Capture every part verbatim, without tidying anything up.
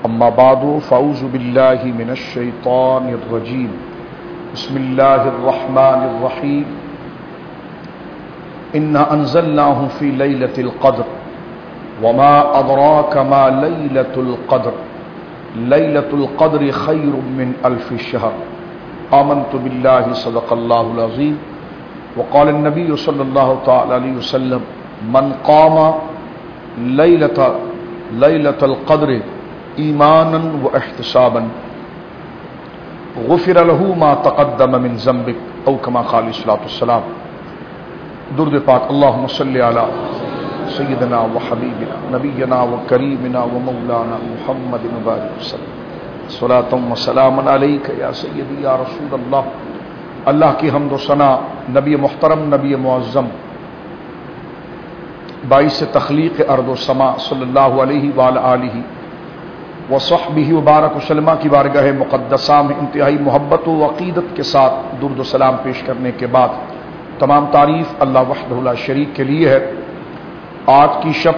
اما بعد فاعوذ باللہ من الشیطان الرجیم بسم اللہ الرحمن الرحیم انا انزلناہ فی لیلۃ القدر وما ادراک ما لیلۃ القدر لیلۃ القدر خیر من الف شہر آمنت باللہ صدق اللہ العظیم وقال النبی صلی اللہ تعالی علیہ وسلم من قام لیلۃ لیلۃ القدر ایمانا و احتسابا غفر له ما تقدم من ذنبك او كما قال صلی اللہ علیہ وسلم. درود پاک اللہم صلی علی سیدنا و حبیبنا نبینا و کریمنا و مولانا محمد مبارک وسلم صلاۃ و سلام علیک یا سیدی یا رسول اللہ. اللہ کی حمد و ثنا نبی محترم نبی معظم باعث تخلیق ارض و سما صلی اللہ علیہ وآلہ آلہ وصحبہ وبارک وسلم کی بارگاہ مقدسہ میں انتہائی محبت و عقیدت کے ساتھ درود و سلام پیش کرنے کے بعد تمام تعریف اللہ وحدہ لا شریک کے لیے ہے. آج کی شب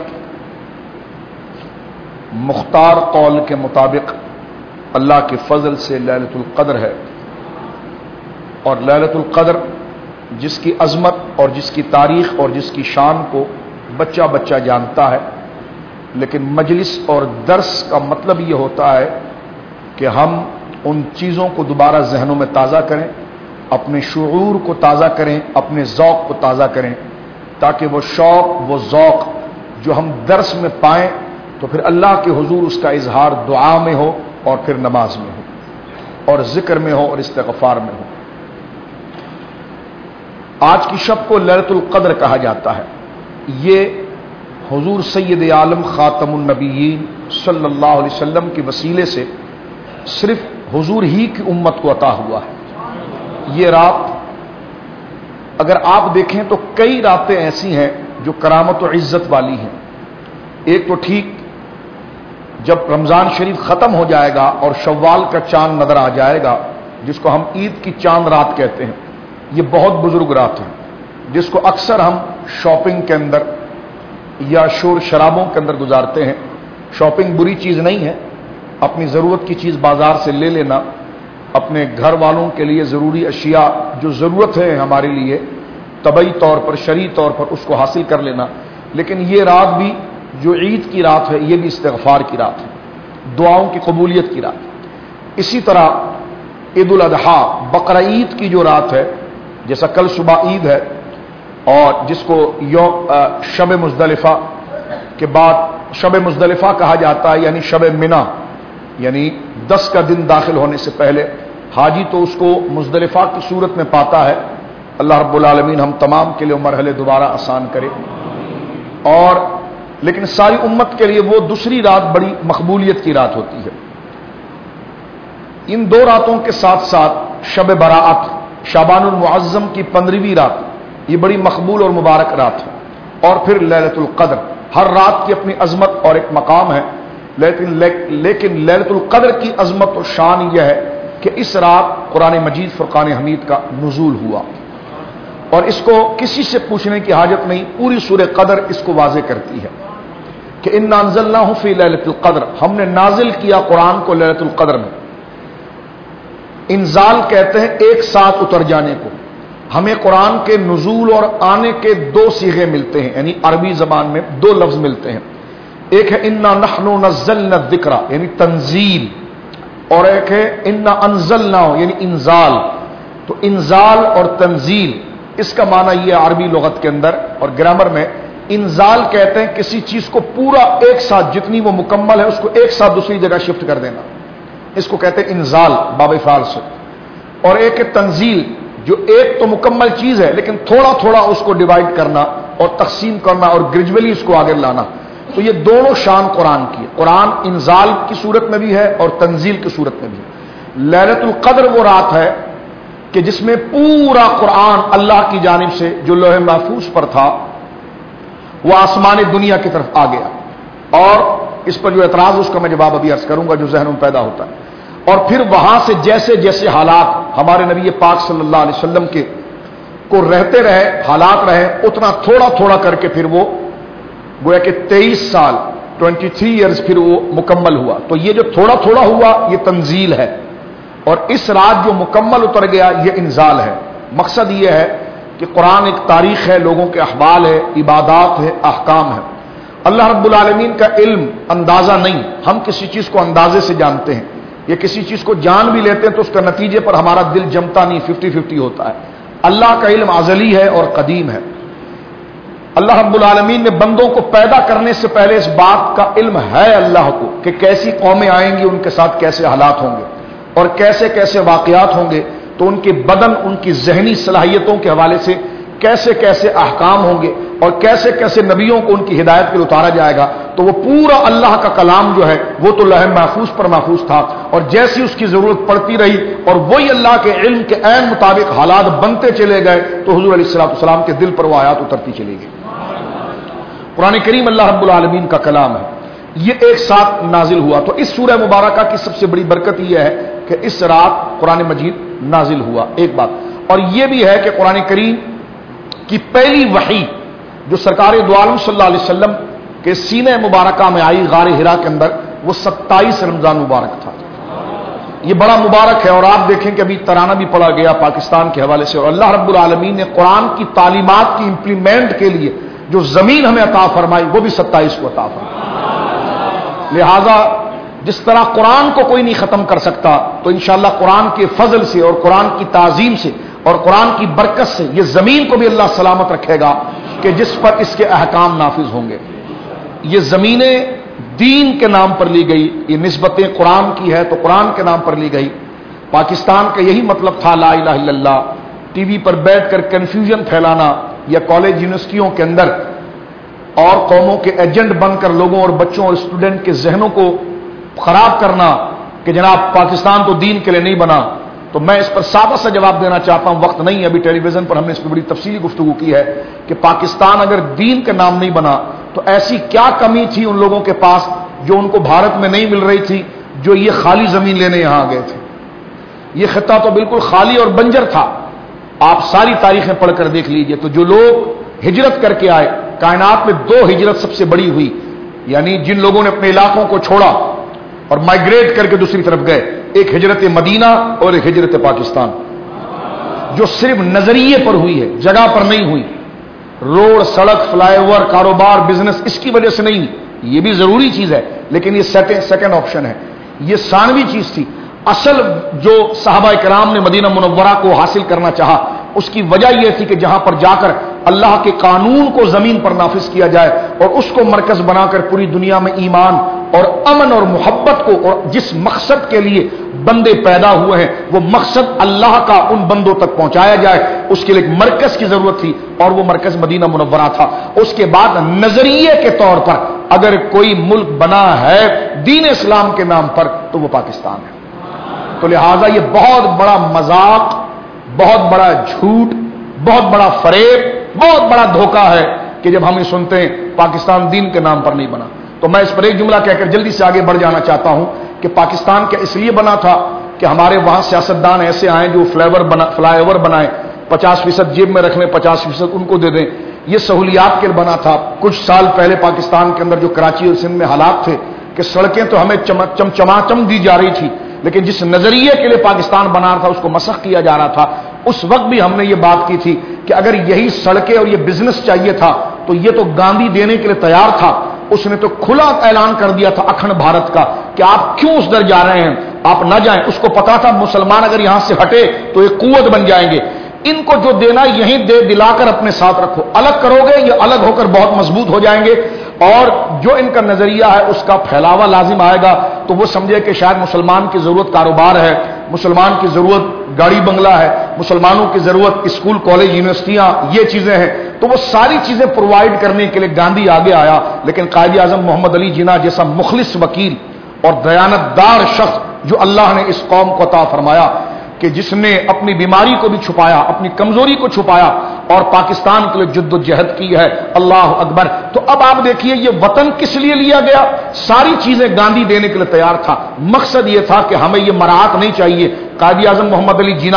مختار قول کے مطابق اللہ کے فضل سے لیلۃ القدر ہے، اور لیلۃ القدر جس کی عظمت اور جس کی تاریخ اور جس کی شان کو بچہ بچہ جانتا ہے، لیکن مجلس اور درس کا مطلب یہ ہوتا ہے کہ ہم ان چیزوں کو دوبارہ ذہنوں میں تازہ کریں، اپنے شعور کو تازہ کریں، اپنے ذوق کو تازہ کریں، تاکہ وہ شوق وہ ذوق جو ہم درس میں پائیں تو پھر اللہ کے حضور اس کا اظہار دعا میں ہو اور پھر نماز میں ہو اور ذکر میں ہو اور استغفار میں ہو. آج کی شب کو لیلۃ القدر کہا جاتا ہے. یہ حضور سید عالم خاتم النبیین صلی اللہ علیہ وسلم کے وسیلے سے صرف حضور ہی کی امت کو عطا ہوا ہے. یہ رات اگر آپ دیکھیں تو کئی راتیں ایسی ہیں جو کرامت و عزت والی ہیں. ایک تو ٹھیک جب رمضان شریف ختم ہو جائے گا اور شوال کا چاند نظر آ جائے گا، جس کو ہم عید کی چاند رات کہتے ہیں، یہ بہت بزرگ رات ہے جس کو اکثر ہم شاپنگ کے اندر یا شور شرابوں کے اندر گزارتے ہیں. شاپنگ بری چیز نہیں ہے، اپنی ضرورت کی چیز بازار سے لے لینا، اپنے گھر والوں کے لیے ضروری اشیاء جو ضرورت ہے ہمارے لیے طبعی طور پر شرعی طور پر اس کو حاصل کر لینا. لیکن یہ رات بھی جو عید کی رات ہے یہ بھی استغفار کی رات ہے، دعاؤں کی قبولیت کی رات ہے. اسی طرح عید الاضحیٰ بقرہ عید کی جو رات ہے، جیسا کل صبح عید ہے اور جس کو یوم شب مزدلفہ کے بعد شب مزدلفہ کہا جاتا ہے، یعنی شب منا، یعنی دس کا دن داخل ہونے سے پہلے حاجی تو اس کو مزدلفہ کی صورت میں پاتا ہے. اللہ رب العالمین ہم تمام کے لیے مرحلے دوبارہ آسان کرے. اور لیکن ساری امت کے لیے وہ دوسری رات بڑی مقبولیت کی رات ہوتی ہے. ان دو راتوں کے ساتھ ساتھ شب براءت شعبان المعظم کی پندرہویں رات، یہ بڑی مقبول اور مبارک رات ہے. اور پھر لیلۃ القدر، ہر رات کی اپنی عظمت اور ایک مقام ہے، لیکن لیکن لیلۃ القدر کی عظمت و شان یہ ہے کہ اس رات قرآن مجید فرقان حمید کا نزول ہوا، اور اس کو کسی سے پوچھنے کی حاجت نہیں، پوری سورہ قدر اس کو واضح کرتی ہے کہ انا انزلناہ فی لیلۃ القدر، ہم نے نازل کیا قرآن کو لیلۃ القدر میں. انزال کہتے ہیں ایک ساتھ اتر جانے کو. ہمیں قرآن کے نزول اور آنے کے دو صیغے ملتے ہیں، یعنی عربی زبان میں دو لفظ ملتے ہیں. ایک ہے انا نحن نزلنا الذکر یعنی تنزیل، اور ایک ہے انا انزلنا یعنی انزال. تو انزال اور تنزیل اس کا معنی یہ عربی لغت کے اندر اور گرامر میں. انزال کہتے ہیں کسی چیز کو پورا ایک ساتھ جتنی وہ مکمل ہے اس کو ایک ساتھ دوسری جگہ شفٹ کر دینا، اس کو کہتے ہیں انزال باب فعل سے. اور ایک ہے تنزیل، جو ایک تو مکمل چیز ہے لیکن تھوڑا تھوڑا اس کو ڈیوائڈ کرنا اور تقسیم کرنا اور گریجولی اس کو آگے لانا. تو یہ دونوں شان قرآن کی ہے. قرآن انزال کی صورت میں بھی ہے اور تنزیل کی صورت میں بھی ہے. لیلۃ القدر وہ رات ہے کہ جس میں پورا قرآن اللہ کی جانب سے جو لوح محفوظ پر تھا وہ آسمان دنیا کی طرف آ گیا. اور اس پر جو اعتراض اس کا میں جواب ابھی عرض کروں گا جو ذہنوں میں پیدا ہوتا ہے. اور پھر وہاں سے جیسے جیسے حالات ہمارے نبی پاک صلی اللہ علیہ وسلم کے کو رہتے رہے، حالات رہے، اتنا تھوڑا تھوڑا کر کے پھر وہ گویا کہ تیئیس سال ٹوینٹی تھری ایئرز پھر وہ مکمل ہوا. تو یہ جو تھوڑا تھوڑا ہوا یہ تنزیل ہے، اور اس رات جو مکمل اتر گیا یہ انزال ہے. مقصد یہ ہے کہ قرآن ایک تاریخ ہے، لوگوں کے احوال ہے، عبادات ہے، احکام ہے. اللہ رب العالمین کا علم اندازہ نہیں، ہم کسی چیز کو اندازے سے جانتے ہیں، یا کسی چیز کو جان بھی لیتے ہیں تو اس کا نتیجے پر ہمارا دل جمتا نہیں، ففٹی ففٹی ہوتا ہے. اللہ کا علم ازلی ہے اور قدیم ہے. اللہ رب العالمین نے بندوں کو پیدا کرنے سے پہلے اس بات کا علم ہے اللہ کو کہ کیسی قومیں آئیں گی، ان کے ساتھ کیسے حالات ہوں گے اور کیسے کیسے واقعات ہوں گے، تو ان کے بدن، ان کی ذہنی صلاحیتوں کے حوالے سے کیسے کیسے احکام ہوں گے اور کیسے کیسے نبیوں کو ان کی ہدایت کے لیے اتارا جائے گا. تو وہ پورا اللہ کا کلام جو ہے وہ تو لوح محفوظ پر محفوظ تھا، اور جیسی اس کی ضرورت پڑتی رہی اور وہی اللہ کے علم کے عین مطابق حالات بنتے چلے گئے تو حضور علیہ الصلوۃ والسلام کے دل پر وہ آیات اترتی چلی گئی. قرآن کریم اللہ رب العالمین کا کلام ہے، یہ ایک ساتھ نازل ہوا. تو اس سورہ مبارکہ کی سب سے بڑی برکت یہ ہے کہ اس رات قرآن مجید نازل ہوا، ایک بات. اور یہ بھی ہے کہ قرآن کریم کی پہلی وحی جو سرکار دو عالم صلی اللہ علیہ وسلم کے سینہ مبارکہ میں آئی غار حرا کے اندر، وہ ستائیس رمضان مبارک تھا. یہ بڑا مبارک ہے. اور آپ دیکھیں کہ ابھی ترانہ بھی پڑھا گیا پاکستان کے حوالے سے، اور اللہ رب العالمین نے قرآن کی تعلیمات کی امپلیمنٹ کے لیے جو زمین ہمیں عطا فرمائی وہ بھی ستائیس کو عطا فرمائی. لہذا جس طرح قرآن کو کوئی نہیں ختم کر سکتا، تو انشاءاللہ قرآن کے فضل سے اور قرآن کی تعظیم سے اور قرآن کی برکت سے یہ زمین کو بھی اللہ سلامت رکھے گا کہ جس پر اس کے احکام نافذ ہوں گے. یہ زمینیں دین کے نام پر لی گئی، یہ نسبتیں قرآن کی ہے تو قرآن کے نام پر لی گئی. پاکستان کا یہی مطلب تھا لا الہ الا اللہ. ٹی وی پر بیٹھ کر کنفیوژن پھیلانا یا کالج یونیورسٹیوں کے اندر اور قوموں کے ایجنٹ بن کر لوگوں اور بچوں اور اسٹوڈنٹ کے ذہنوں کو خراب کرنا کہ جناب پاکستان تو دین کے لیے نہیں بنا. تو میں اس پر سادہ سا جواب دینا چاہتا ہوں، وقت نہیں ہے ابھی. ٹیلی ویژن پر ہم نے اس پر بڑی تفصیلی گفتگو کی ہے کہ پاکستان اگر دین کا نام نہیں بنا تو ایسی کیا کمی تھی ان لوگوں کے پاس جو ان کو بھارت میں نہیں مل رہی تھی، جو یہ خالی زمین لینے یہاں آ گئے تھے. یہ خطہ تو بالکل خالی اور بنجر تھا. آپ ساری تاریخیں پڑھ کر دیکھ لیجئے تو جو لوگ ہجرت کر کے آئے، کائنات میں دو ہجرت سب سے بڑی ہوئی، یعنی جن لوگوں نے اپنے علاقوں کو چھوڑا اور مائگریٹ کر کے دوسری طرف گئے، ایک ہجرت مدینہ اور ایک ہجرت پاکستان، جو صرف نظریے پر ہوئی ہے، جگہ پر نہیں ہوئی. روڈ، سڑک، فلائی اوور، کاروبار، بزنس اس کی وجہ سے نہیں، یہ بھی ضروری چیز ہے لیکن یہ سیکنڈ آپشن ہے، یہ ثانوی چیز تھی. اصل جو صحابہ کرام نے مدینہ منورہ کو حاصل کرنا چاہا اس کی وجہ یہ تھی کہ جہاں پر جا کر اللہ کے قانون کو زمین پر نافذ کیا جائے اور اس کو مرکز بنا کر پوری دنیا میں ایمان اور امن اور محبت کو، اور جس مقصد کے لیے بندے پیدا ہوئے ہیں وہ مقصد اللہ کا ان بندوں تک پہنچایا جائے. اس کے لیے ایک مرکز کی ضرورت تھی اور وہ مرکز مدینہ منورہ تھا. اس کے بعد نظریے کے طور پر اگر کوئی ملک بنا ہے دین اسلام کے نام پر تو وہ پاکستان ہے. تو لہذا یہ بہت بڑا مذاق، بہت بڑا جھوٹ، بہت بڑا فریب، بہت بڑا دھوکہ ہے کہ جب ہم یہ سنتے ہیں پاکستان دین کے نام پر نہیں بنا. تو میں اس پر ایک جملہ کہہ کر جلدی سے آگے بڑھ جانا چاہتا ہوں کہ پاکستان کیا اس لیے بنا تھا کہ ہمارے وہاں سیاستدان ایسے آئیں جو فلائی اوور بنائیں، پچاس فیصد جیب میں رکھ لیں، پچاس فیصد ان کو دے دیں. یہ سہولیات کے لیے بنا تھا. کچھ سال پہلے پاکستان کے اندر جو کراچی اور سندھ میں حالات تھے کہ سڑکیں تو ہمیں چم چماچم دی جا رہی تھی لیکن جس نظریے کے لیے پاکستان بنا رہا تھا اس کو مسخ کیا جا رہا تھا. اس وقت بھی ہم نے یہ بات کی تھی کہ اگر یہی سڑکیں اور یہ بزنس چاہیے تھا تو یہ تو گاندھی دینے کے لیے تیار تھا. اس نے تو کھلا اعلان کر دیا تھا اکھنڈ بھارت کا کہ آپ کیوں اس در جا رہے ہیں، آپ نہ جائیں. اس کو پتا تھا مسلمان اگر یہاں سے ہٹے تو ایک قوت بن جائیں گے. ان کو جو دینا یہیں دے دلا کر اپنے ساتھ رکھو. الگ کرو گے یہ الگ ہو کر بہت مضبوط ہو جائیں گے اور جو ان کا نظریہ ہے اس کا پھیلاوا لازم آئے گا تو وہ سمجھے کہ شاید مسلمان کی ضرورت کاروبار ہے، مسلمان کی ضرورت گاڑی بنگلہ ہے، مسلمانوں کی ضرورت اسکول کالج یونیورسٹیاں یہ چیزیں ہیں. تو وہ ساری چیزیں پرووائڈ کرنے کے لیے گاندھی آگے آیا. لیکن قائد اعظم محمد علی جناح جیسا مخلص وکیل اور دیانتدار شخص جو اللہ نے اس قوم کو عطا فرمایا کہ جس نے اپنی بیماری کو بھی چھپایا، اپنی کمزوری کو چھپایا اور پاکستان کے لیے جد و جہد کی ہے. اللہ اکبر. تو اب آپ دیکھیے یہ وطن کس لیے لیا گیا، ساری چیزیں گاندھی دینے کے لیے تیار تھا. مقصد یہ تھا کہ ہمیں یہ مراعات نہیں چاہیے. قائد اعظم محمد علی جناح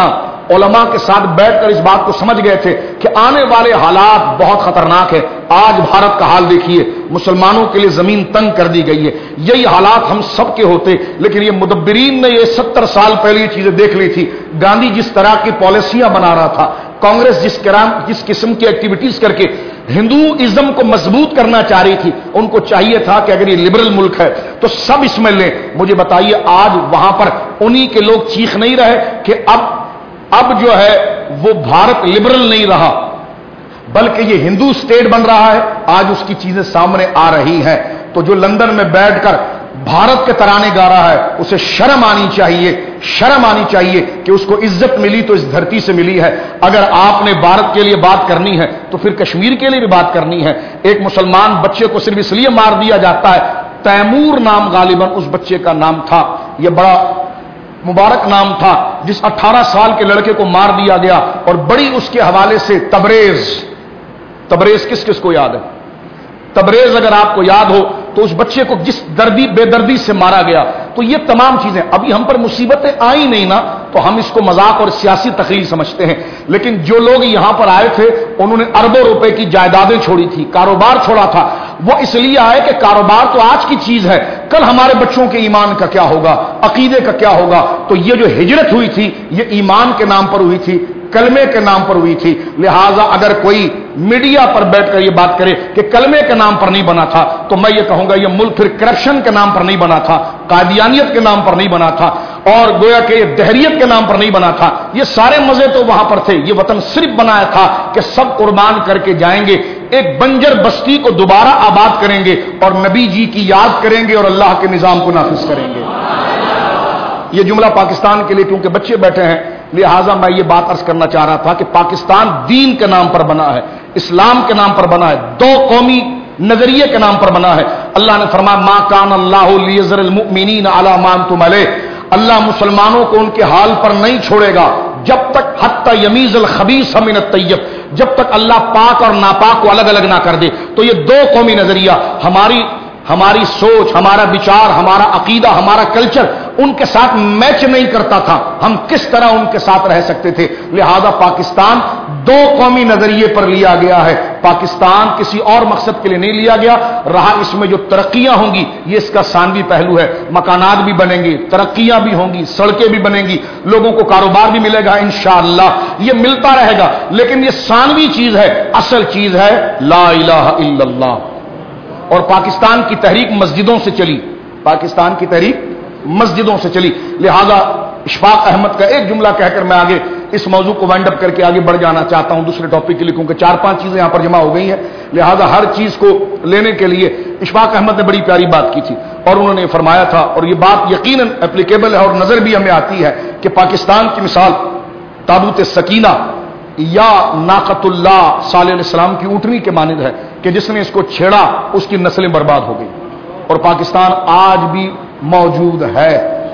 علماء کے ساتھ بیٹھ کر اس بات کو سمجھ گئے تھے کہ آنے والے حالات بہت خطرناک ہے. آج بھارت کا حال دیکھیے, مسلمانوں کے لیے زمین تنگ کر دی گئی ہے. یہی حالات ہم سب کے ہوتے, لیکن یہ مدبرین نے یہ ستر سال پہلے یہ چیزیں دیکھ لی تھی. گاندھی جس طرح کی پالیسیاں بنا رہا تھا, کانگریس جس جس قسم کی ایکٹیویٹیز کر کے ہندوازم کو مضبوط کرنا چاہ رہی تھی, ان کو چاہیے تھا کہ اگر یہ لبرل ملک ہے تو سب اس میں لیں. مجھے بتائیے آج وہاں پر انہی کے لوگ چیخ نہیں رہے کہ اب اب جو ہے وہ بھارت لبرل نہیں رہا, بلکہ یہ ہندو اسٹیٹ بن رہا ہے. آج اس کی چیزیں سامنے آ رہی ہیں. تو جو لندن میں بیٹھ کر بھارت کے ترانے گا رہا ہے اسے شرم آنی چاہیے, شرم آنی چاہیے کہ اس کو عزت ملی تو اس دھرتی سے ملی ہے. اگر آپ نے بھارت کے لیے بات کرنی ہے تو پھر کشمیر کے لیے بھی بات کرنی ہے. ایک مسلمان بچے کو صرف اس لیے مار دیا جاتا ہے, تیمور نام غالباً اس بچے کا نام تھا, یہ بڑا مبارک نام تھا, جس اٹھارہ سال کے لڑکے کو مار دیا گیا. اور بڑی اس کے حوالے سے تبریز, تبریز کس کس کو یاد ہے؟ تبریز اگر آپ کو یاد ہو تو اس بچے کو جس دردی بے دردی سے مارا گیا. تو یہ تمام چیزیں ابھی ہم پر مصیبتیں آئی نہیں نا, تو ہم اس کو مذاق اور سیاسی تخلیق سمجھتے ہیں. لیکن جو لوگ یہاں پر آئے تھے انہوں نے اربوں روپے کی جائیدادیں چھوڑی تھی, کاروبار چھوڑا تھا. وہ اس لیے آئے کہ کاروبار تو آج کی چیز ہے, کل ہمارے بچوں کے ایمان کا کیا ہوگا, عقیدے کا کیا ہوگا. تو یہ جو ہجرت ہوئی تھی یہ ایمان کے نام پر ہوئی تھی, کلمے کے نام پر ہوئی تھی. لہذا اگر کوئی میڈیا پر بیٹھ کر یہ بات کرے کہ کلمے کے نام پر نہیں بنا تھا, تو میں یہ کہوں گا یہ ملک پھر کرپشن کے نام پر نہیں بنا تھا, قادیانیت کے نام پر نہیں بنا تھا, اور گویا کہ یہ دہریت کے نام پر نہیں بنا تھا. یہ سارے مزے تو وہاں پر تھے. یہ وطن صرف بنایا تھا کہ سب قربان کر کے جائیں گے, ایک بنجر بستی کو دوبارہ آباد کریں گے اور نبی جی کی یاد کریں گے اور اللہ کے نظام کو نافذ کریں گے. یہ جملہ پاکستان کے لیے کیونکہ بچے بیٹھے ہیں لہٰذا میں یہ بات عرض کرنا چاہ رہا تھا کہ پاکستان دین کے نام پر بنا ہے, اسلام کے نام پر بنا ہے, دو قومی نظریے کے نام پر بنا ہے. اللہ نے فرمایا ما کان اللہ لیذر المؤمنین علی ما انتم علیہ, اللہ مسلمانوں کو ان کے حال پر نہیں چھوڑے گا جب تک حتی یمیز الخبیث من الطیب, جب تک اللہ پاک اور ناپاک کو الگ الگ نہ کر دے. تو یہ دو قومی نظریہ, ہماری ہماری سوچ, ہمارا وچار, ہمارا عقیدہ, ہمارا کلچر ان کے ساتھ میچ نہیں کرتا تھا. ہم کس طرح ان کے ساتھ رہ سکتے تھے؟ لہذا پاکستان دو قومی نظریے پر لیا گیا ہے. پاکستان کسی اور مقصد کے لیے نہیں لیا گیا. رہا اس میں جو ترقیاں ہوں گی یہ اس کا ثانوی پہلو ہے, مکانات بھی بنیں گے, ترقیاں بھی ہوں گی, سڑکیں بھی بنیں گی, لوگوں کو کاروبار بھی ملے گا, انشاءاللہ یہ ملتا رہے گا. لیکن یہ ثانوی چیز ہے, اصل چیز ہے لا الہ الا اللہ. اور پاکستان کی تحریک مسجدوں سے چلی, پاکستان کی تحریک مسجدوں سے چلی. لہذا اشفاق احمد کا ایک جملہ کہہ کر میں آگے اس موضوع کو وائنڈ اپ کر کے آگے بڑھ جانا چاہتا ہوں دوسرے ٹاپک کے لیے, کیونکہ چار پانچ چیزیں یہاں پر جمع ہو گئی ہیں. لہذا ہر چیز کو لینے کے لیے اشفاق احمد نے بڑی پیاری بات کی تھی اور انہوں نے فرمایا تھا, اور یہ بات یقیناً اپلیکیبل ہے اور نظر بھی ہمیں آتی ہے کہ پاکستان کی مثال تابوت سکینہ یا ناقۃ اللہ صالح علیہ السلام کی اونٹنی کے مانند ہے کہ جس نے اس کو چھیڑا اس کی نسلیں برباد ہو گئی. اور پاکستان آج بھی موجود ہے.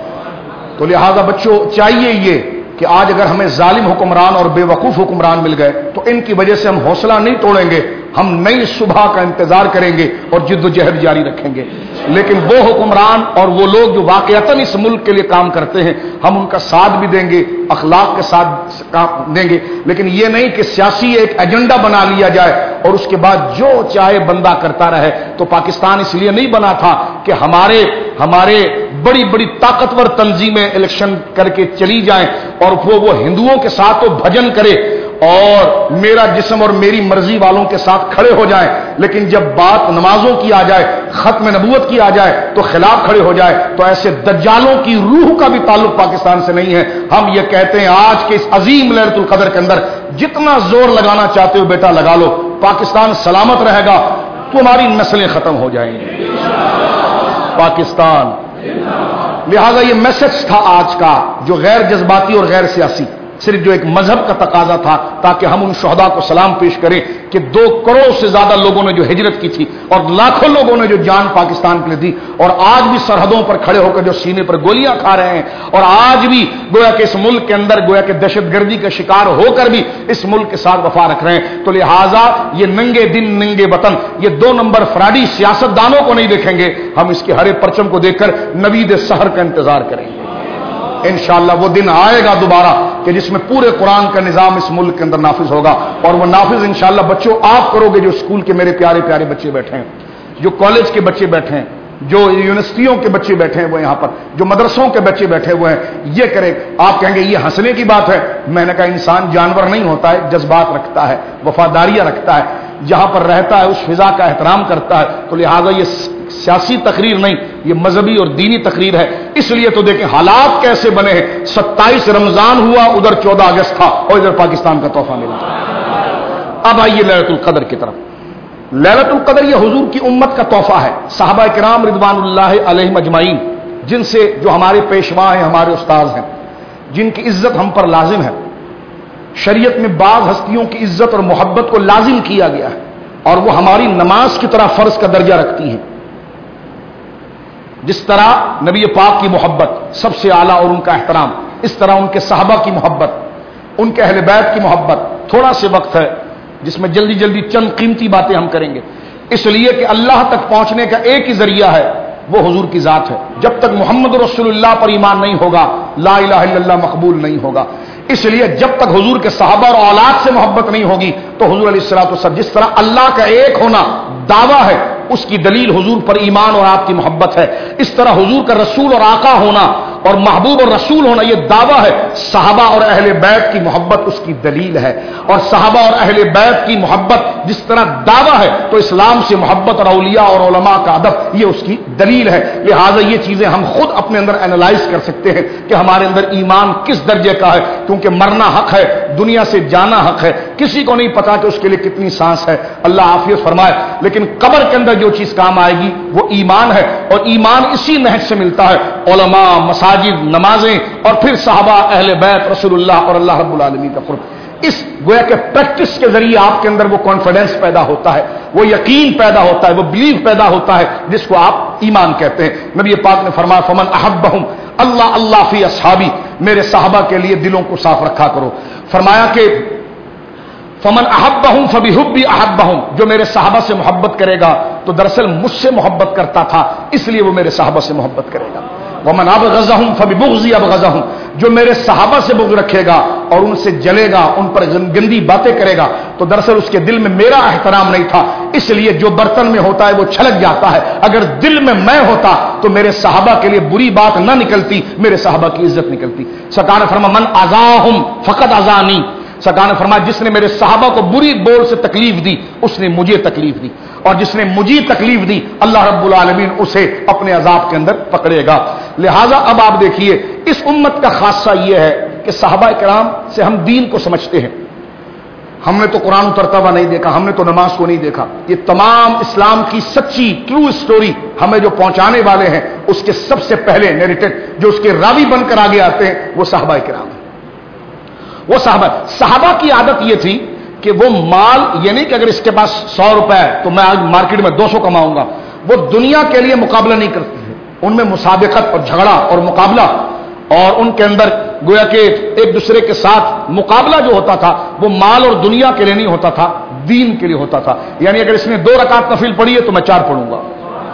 تو لہذا بچوں چاہیے یہ کہ آج اگر ہمیں ظالم حکمران اور بے وقوف حکمران مل گئے تو ان کی وجہ سے ہم حوصلہ نہیں توڑیں گے, ہم نئی صبح کا انتظار کریں گے اور جد و جہد جاری رکھیں گے. لیکن وہ حکمران اور وہ لوگ جو واقعتاً اس ملک کے لیے کام کرتے ہیں ہم ان کا ساتھ بھی دیں گے, اخلاق کے ساتھ دیں گے. لیکن یہ نہیں کہ سیاسی ایک ایجنڈا بنا لیا جائے اور اس کے بعد جو چاہے بندہ کرتا رہے. تو پاکستان اس لیے نہیں بنا تھا کہ ہمارے ہمارے بڑی بڑی طاقتور تنظیمیں الیکشن کر کے چلی جائیں اور وہ وہ ہندوؤں کے ساتھ وہ بھجن کرے اور میرا جسم اور میری مرضی والوں کے ساتھ کھڑے ہو جائیں. لیکن جب بات نمازوں کی آ جائے, ختم نبوت کی آ جائے تو خلاف کھڑے ہو جائے. تو ایسے دجالوں کی روح کا بھی تعلق پاکستان سے نہیں ہے. ہم یہ کہتے ہیں آج کے اس عظیم لیلۃ القدر کے اندر جتنا زور لگانا چاہتے ہو بیٹا لگا لو, پاکستان سلامت رہے گا, تمہاری نسلیں ختم ہو جائیں گی. پاکستان. لہذا یہ میسج تھا آج کا جو غیر جذباتی اور غیر سیاسی, صرف جو ایک مذہب کا تقاضا تھا تاکہ ہم ان شہداء کو سلام پیش کریں کہ دو کروڑ سے زیادہ لوگوں نے جو ہجرت کی تھی اور لاکھوں لوگوں نے جو جان پاکستان کے لیے دی اور آج بھی سرحدوں پر کھڑے ہو کر جو سینے پر گولیاں کھا رہے ہیں اور آج بھی گویا کہ اس ملک کے اندر گویا کہ دہشت گردی کا شکار ہو کر بھی اس ملک کے ساتھ وفا رکھ رہے ہیں. تو لہٰذا یہ ننگے دن ننگے وطن یہ دو نمبر فراڈی سیاست دانوں کو نہیں دیکھیں گے, ہم اس کے ہرے پرچم کو دیکھ کر نوید سحر کا انتظار کریں گے. انشاءاللہ وہ دن آئے گا دوبارہ کہ جس میں پورے قرآن کا نظام اس ملک کے اندر نافذ ہوگا، اور وہ نافذ انشاءاللہ بچوں آپ کرو گے، جو اسکول کے میرے پیارے پیارے بچے بیٹھے ہیں، جو کالج کے بچے بیٹھے ہیں، جو یونیورسٹیوں کے بچے بیٹھے ہیں وہ یہاں پر، جو مدرسوں کے بچے بیٹھے ہوئے ہیں، یہ کرے۔ آپ کہیں گے یہ ہنسنے کی بات ہے، میں نے کہا انسان جانور نہیں ہوتا ہے، جذبات رکھتا ہے، وفاداریاں رکھتا ہے، جہاں پر رہتا ہے اس فضا کا احترام کرتا ہے، تو لہٰذا یہ سیاسی تقریر نہیں، یہ مذہبی اور دینی تقریر ہے۔ اس لیے تو دیکھیں حالات کیسے بنے ہیں، ستائیس رمضان ہوا، ادھر چودہ اگست تھا، اور ادھر پاکستان کا تحفہ ملا۔ اب آئیے لیلۃ القدر کی طرف۔ لیلۃ القدر یہ حضور کی امت کا تحفہ ہے، صحابہ کرام رضوان اللہ علیہم اجمعین، جن سے جو ہمارے پیشوا ہیں، ہمارے استاذ ہیں، جن کی عزت ہم پر لازم ہے۔ شریعت میں بعض ہستیوں کی عزت اور محبت کو لازم کیا گیا ہے، اور وہ ہماری نماز کی طرح فرض کا درجہ رکھتی ہیں۔ جس طرح نبی پاک کی محبت سب سے اعلیٰ اور ان کا احترام، اس طرح ان کے صحابہ کی محبت، ان کے اہل بیت کی محبت۔ تھوڑا سے وقت ہے جس میں جلدی جلدی چند قیمتی باتیں ہم کریں گے، اس لیے کہ اللہ تک پہنچنے کا ایک ہی ذریعہ ہے، وہ حضور کی ذات ہے۔ جب تک محمد رسول اللہ پر ایمان نہیں ہوگا، لا الہ الا اللہ مقبول نہیں ہوگا۔ اس لیے جب تک حضور کے صحابہ اور اولاد سے محبت نہیں ہوگی تو حضور علیہ الصلوۃ والسلام، جس طرح اللہ کا ایک ہونا دعویٰ ہے، اس کی دلیل حضور پر ایمان اور آپ کی محبت ہے، اس طرح حضور کا رسول اور آقا ہونا اور محبوب اور رسول ہونا یہ دعویٰ ہے، صحابہ اور اہل بیت کی محبت اس کی دلیل ہے، اور صحابہ اور اہل بیت کی محبت جس طرح دعویٰ ہے تو اسلام سے محبت اور اولیاء اور علماء کا ادب یہ اس کی دلیل ہے۔ لہٰذا یہ چیزیں ہم خود اپنے اندر اینالائز کر سکتے ہیں کہ ہمارے اندر ایمان کس درجے کا ہے، کیونکہ مرنا حق ہے، دنیا سے جانا حق ہے، کسی کو نہیں پتا کہ اس کے لیے کتنی سانس ہے، اللہ عافیت فرمائے، لیکن قبر کے اندر جو چیز کام آئے گی وہ ایمان ہے، اور ایمان اسی نہج سے ملتا ہے، علماء، مساجد، نمازیں، اور پھر صحابہ، اہل بیت رسول اللہ اور اللہ رب العالمین کا قرب۔ اس گویا کہ پریکٹس کے ذریعے آپ کے اندر وہ کانفیڈنس پیدا ہوتا ہے، وہ یقین پیدا ہوتا ہے، وہ بلیف پیدا ہوتا ہے، جس کو آپ ایمان کہتے ہیں۔ نبی پاک نے فرمایا فمن احبہم اللہ اللہ فی اصحابی، میرے صحابہ کے لیے دلوں کو صاف رکھا کرو۔ فرمایا کہ فمن احبہم فبحبی احبہم، جو میرے صحابہ سے محبت کرے گا تو دراصل مجھ سے محبت کرتا تھا، اس لیے وہ میرے صحابہ سے محبت کرے گا۔ ومن ابغضہم فببغضی ابغضہم، جو میرے صحابہ سے بغض رکھے گا اور ان سے جلے گا، ان پر گندی باتیں کرے گا، تو دراصل اس کے دل میں میرا احترام نہیں تھا، اس لیے جو برتن میں ہوتا ہے وہ چھلک جاتا ہے، اگر دل میں میں ہوتا تو میرے صحابہ کے لیے بری بات نہ نکلتی، میرے صحابہ کی عزت نکلتی۔ سرکار نے فرمایا من اذاہم فقد اذانی، سرکار نے فرمایا جس نے میرے صحابہ کو بری بول سے تکلیف دی اس نے مجھے تکلیف دی، اور جس نے مجھے تکلیف دی اللہ رب العالمین اسے اپنے عذاب کے اندر پکڑے گا۔ لہذا اب آپ دیکھیے اس امت کا خاصہ یہ ہے کہ صحابہ کرام سے ہم دین کو سمجھتے ہیں۔ ہم نے تو قرآن اترتا ہوا نہیں دیکھا، ہم نے تو نماز کو نہیں دیکھا، یہ تمام اسلام کی سچی ٹرو اسٹوری ہمیں جو پہنچانے والے ہیں اس کے سب سے پہلے نیریٹڈ جو اس کے راوی بن کر آگے آتے ہیں وہ صحابہ کرام ہیں۔ وہ صحابہ صحابہ کی عادت یہ تھی کہ وہ مال، یہ نہیں کہ اگر اس کے پاس سو روپے ہے تو میں آج مارکیٹ میں دو سو کماؤں گا، وہ دنیا کے لیے مقابلہ نہیں کرتے تھے، ان میں مسابقت اور جھگڑا اور مقابلہ، اور ان کے اندر گویا کہ ایک دوسرے کے ساتھ مقابلہ جو ہوتا تھا وہ مال اور دنیا کے لیے نہیں ہوتا تھا، دین کے لیے ہوتا تھا۔ یعنی اگر اس نے دو رکعت نفل پڑھی ہے تو میں چار پڑھوں گا،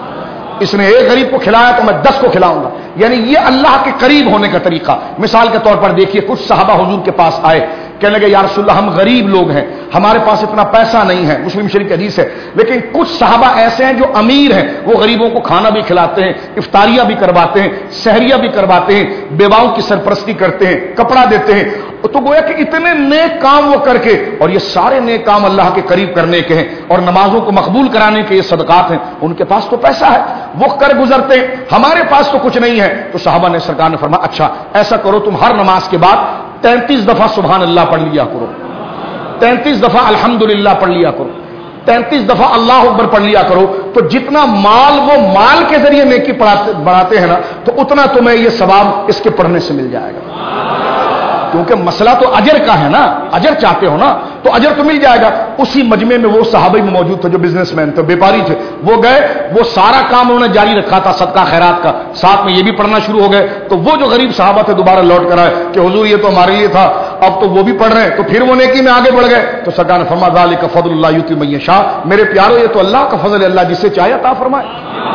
اس نے ایک غریب کو کھلایا تو میں دس کو کھلاؤں گا، یعنی یہ اللہ کے قریب ہونے کا طریقہ۔ مثال کے طور پر دیکھیے کچھ صحابہ حضور کے پاس آئے، کہنے لگے یا رسول اللہ ہم غریب لوگ ہیں، ہمارے پاس اتنا پیسہ نہیں ہے، مسلم شریف کی حدیث ہے، لیکن کچھ صحابہ ایسے ہیں جو امیر ہیں، وہ غریبوں کو کھانا بھی کھلاتے ہیں، افطاریاں بھی کرواتے ہیں، سحریاں بھی کرواتے ہیں، بیواؤں کی سرپرستی کرتے ہیں، کپڑا دیتے ہیں، تو گویا کہ اتنے نیک کام وہ کر کے، اور یہ سارے نیک کام اللہ کے قریب کرنے کے ہیں اور نمازوں کو مقبول کرانے کے یہ صدقات ہیں، ان کے پاس تو پیسہ ہے وہ کر گزرتے ہیں، ہمارے پاس تو کچھ نہیں ہے۔ تو صحابہ نے سرکار نے فرمایا اچھا ایسا کرو تم ہر نماز کے بعد تینتیس دفعہ سبحان اللہ پڑھ لیا کرو، تینتیس دفعہ الحمدللہ پڑھ لیا کرو، تینتیس دفعہ اللہ اکبر پڑھ لیا کرو، تو جتنا مال وہ مال کے ذریعے نیکی بڑھاتے ہیں نا تو اتنا تمہیں یہ ثواب اس کے پڑھنے سے مل جائے گا، کیونکہ مسئلہ تو اجر کا ہے نا، اجر چاہتے ہو نا تو اجر تو مل جائے گا۔ اسی مجمع میں وہ صحابہ بھی موجود تھے جو بزنس مین تھے، بیپاری تھے، وہ گئے، وہ سارا کام انہوں نے جاری رکھا تھا صدقہ خیرات کا، ساتھ میں یہ بھی پڑھنا شروع ہو گئے، تو وہ جو غریب صحابہ تھے دوبارہ لوٹ کر آئے کہ حضور یہ تو ہمارے لیے تھا، اب تو وہ بھی پڑھ رہے ہیں، تو پھر وہ نیکی میں آگے بڑھ گئے۔ تو سرکار نے فرمایا ذالک فضل اللہ یؤتی من یشاء، میرے پیارو یہ تو اللہ کا فضل ہے، اللہ جسے چاہے عطا فرمائے،